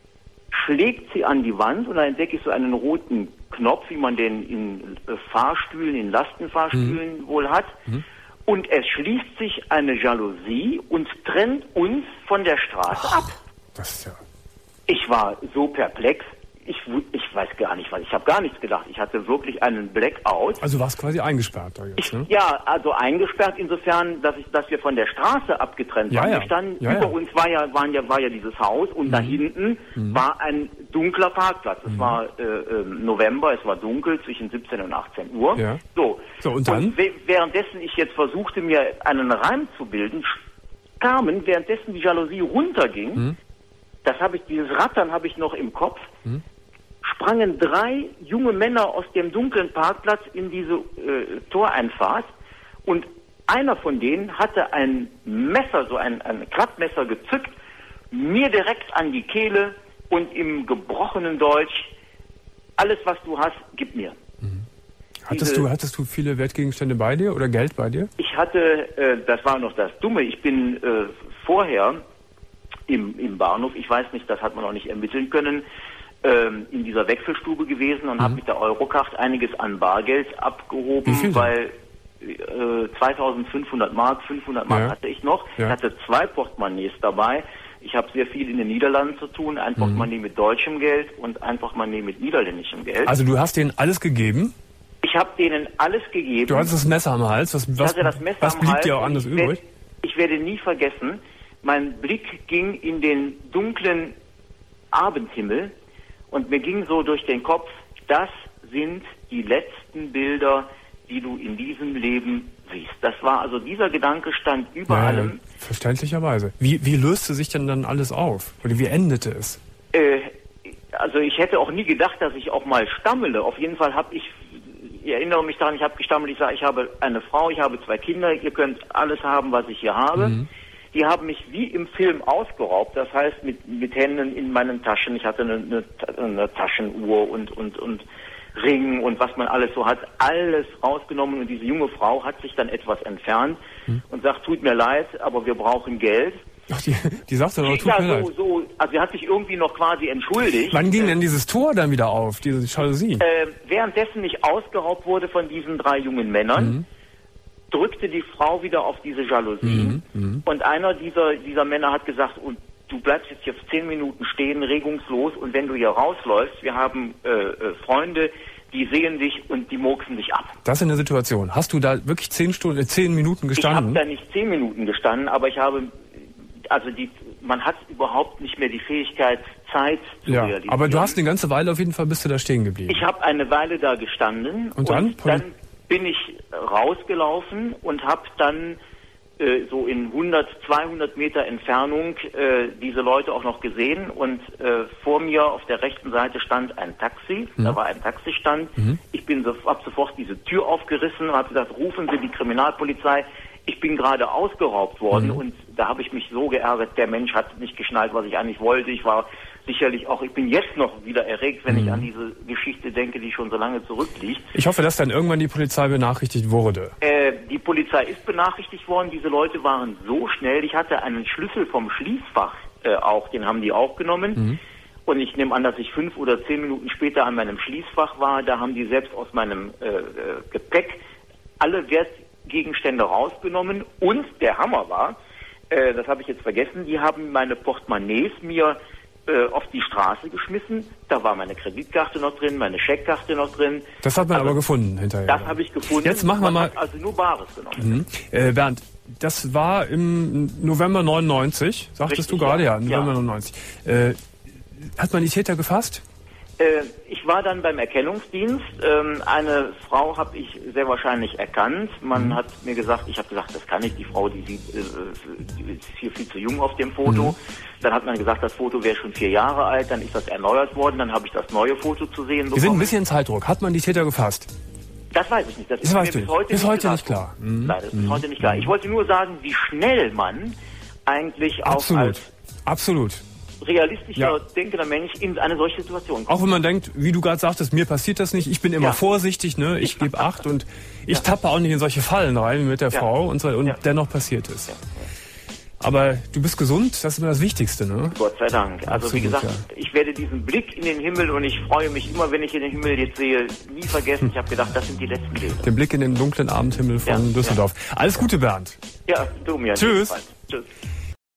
schlägt sie an die Wand und dann entdecke ich so einen roten Knopf, wie man den in äh, Fahrstühlen, in Lastenfahrstühlen Mhm. wohl hat. Mhm. Und es schließt sich eine Jalousie und trennt uns von der Straße ab. Das ist ja... Ich war so perplex. Ich, wu- ich weiß gar nicht, was. Ich habe gar nichts gedacht. Ich hatte wirklich einen Blackout. Also warst quasi eingesperrt da jetzt, Ich, ne? ja, also eingesperrt insofern, dass ich, dass wir von der Straße abgetrennt Ja, waren. ja. Wir standen, Ja, über ja. uns war ja, waren ja, war ja dieses Haus und da hinten war ein dunkler Parkplatz. Es war äh, äh, November, es war dunkel, zwischen siebzehn und achtzehn Uhr. Ja. So, So, und dann? Und währenddessen ich jetzt versuchte, mir einen Reim zu bilden, kamen, währenddessen die Jalousie runterging, mhm. das habe ich, dieses Rattern habe ich noch im Kopf, mhm. sprangen drei junge Männer aus dem dunklen Parkplatz in diese äh, Toreinfahrt und einer von denen hatte ein Messer, so ein, ein Klappmesser gezückt, mir direkt an die Kehle und im gebrochenen Deutsch, alles was du hast, gib mir. Mhm. Hattest du, hattest du viele Wertgegenstände bei dir oder Geld bei dir? Ich hatte, äh, das war noch das Dumme, ich bin äh, vorher im, im Bahnhof, ich weiß nicht, das hat man noch nicht ermitteln können, ähm, in dieser Wechselstube gewesen und mhm. habe mit der Eurocard einiges an Bargeld abgehoben, weil äh, zweitausendfünfhundert Mark, fünfhundert Mark ja. hatte ich noch. Ja. Ich hatte zwei Portemonnaies dabei. Ich habe sehr viel in den Niederlanden zu tun, ein Portemonnaie mhm. mit deutschem Geld und ein Portemonnaie mit niederländischem Geld. Also du hast denen alles gegeben? Ich habe denen alles gegeben. Du hattest das Messer am Hals. Was, was, ich hatte das Messer was am blieb Hals dir auch anders übrig? Werd, ich werde nie vergessen, mein Blick ging in den dunklen Abendhimmel und mir ging so durch den Kopf, das sind die letzten Bilder, die du in diesem Leben siehst. Das war also, dieser Gedanke stand über ja, allem. Verständlicherweise. Wie, wie löste sich denn dann alles auf? Oder wie endete es? Äh, also ich hätte auch nie gedacht, dass ich auch mal stammele. Auf jeden Fall habe ich, ich erinnere mich daran, ich habe gestammelt, ich sage, ich habe eine Frau, ich habe zwei Kinder, ihr könnt alles haben, was ich hier habe. Mhm. Die haben mich wie im Film ausgeraubt, das heißt mit, mit Händen in meinen Taschen. Ich hatte eine, eine, eine Taschenuhr und, und, und Ring und was man alles so hat, alles rausgenommen und diese junge Frau hat sich dann etwas entfernt hm. und sagt, tut mir leid, aber wir brauchen Geld. Ach, die, die sagt dann auch, tut ja, mir so, leid. So, also sie hat sich irgendwie noch quasi entschuldigt. Wann ging denn dieses Tor dann wieder auf, diese Jalousie? Äh, währenddessen ich ausgeraubt wurde von diesen drei jungen Männern, mhm. drückte die Frau wieder auf diese Jalousie mhm. und einer dieser, dieser Männer hat gesagt, und du bleibst jetzt hier zehn Minuten stehen, regungslos, und wenn du hier rausläufst, wir haben äh, äh, Freunde, die sehen dich und die murksen dich ab. Das in der Situation. Hast du da wirklich zehn Stunden, äh, zehn Minuten gestanden? Ich habe da nicht zehn Minuten gestanden, aber ich habe, also die, man hat überhaupt nicht mehr die Fähigkeit, Zeit zu ja, realisieren. Aber du hast eine ganze Weile auf jeden Fall, bist du da stehen geblieben. Ich habe eine Weile da gestanden und dann, und dann bin ich rausgelaufen und habe dann äh, so in hundert, zweihundert Meter Entfernung äh, diese Leute auch noch gesehen und äh, vor mir auf der rechten Seite stand ein Taxi, mhm. da war ein Taxistand. Mhm. Ich bin so, habe sofort diese Tür aufgerissen und habe gesagt, rufen Sie die Kriminalpolizei. Ich bin gerade ausgeraubt worden mhm. und da habe ich mich so geärgert, der Mensch hat nicht geschnallt, was ich eigentlich wollte. Ich war sicherlich auch, ich bin jetzt noch wieder erregt, wenn mhm. ich an diese Geschichte denke, die schon so lange zurückliegt. Ich hoffe, dass dann irgendwann die Polizei benachrichtigt wurde. Äh, die Polizei ist benachrichtigt worden, diese Leute waren so schnell, ich hatte einen Schlüssel vom Schließfach äh, auch, den haben die auch genommen. Mhm. Und ich nehme an, dass ich fünf oder zehn Minuten später an meinem Schließfach war, da haben die selbst aus meinem äh, äh, Gepäck alle Wertgegenstände rausgenommen und der Hammer war, äh, das habe ich jetzt vergessen, die haben meine Portemonnaies mir äh, auf die Straße geschmissen. Da war meine Kreditkarte noch drin, meine Scheckkarte noch drin. Das hat man also, aber gefunden hinterher. Das habe ich gefunden. Jetzt machen wir mal. Also nur Bares genommen. Mhm. Äh, Bernd, das war im November neunundneunzig, sagtest Richtig, du gerade, ja, ja November ja. neunundneunzig. Äh, hat man die Täter gefasst? Äh, ich war dann beim Erkennungsdienst. Ähm, eine Frau habe ich sehr wahrscheinlich erkannt. Man mhm. hat mir gesagt, ich habe gesagt, das kann nicht. Die Frau, die, sieht, äh, die ist hier viel zu jung auf dem Foto. Mhm. Dann hat man gesagt, das Foto wäre schon vier Jahre alt. Dann ist das erneuert worden. Dann habe ich das neue Foto zu sehen bekommen. Wir sind ein bisschen in Zeitdruck. Hat man die Täter gefasst? Das weiß ich nicht. Das, das ist mir bis nicht. heute, bis nicht, heute nicht klar. Mhm. Nein, das ist mhm. bis heute nicht klar. Ich wollte nur sagen, wie schnell man eigentlich Absolut. auch als Absolut. realistischer, ja. denkender Mensch in eine solche Situation kommt. Auch wenn man denkt, wie du gerade sagtest, mir passiert das nicht, ich bin immer ja. vorsichtig, ne? Ich gebe Acht und ich ja. tappe auch nicht in solche Fallen rein wie mit der ja. Frau und, so, und ja. dennoch passiert es. Ja. Aber du bist gesund, das ist immer das Wichtigste, ne? Gott sei Dank. Also Absolut, wie gesagt, ja. ich werde diesen Blick in den Himmel und ich freue mich immer, wenn ich in den Himmel jetzt sehe, nie vergessen. Ich habe gedacht, das sind die letzten Bilder. Den Blick in den dunklen Abendhimmel von ja. Düsseldorf. Alles Gute, Bernd. Ja, du mir. Tschüss. Tschüss.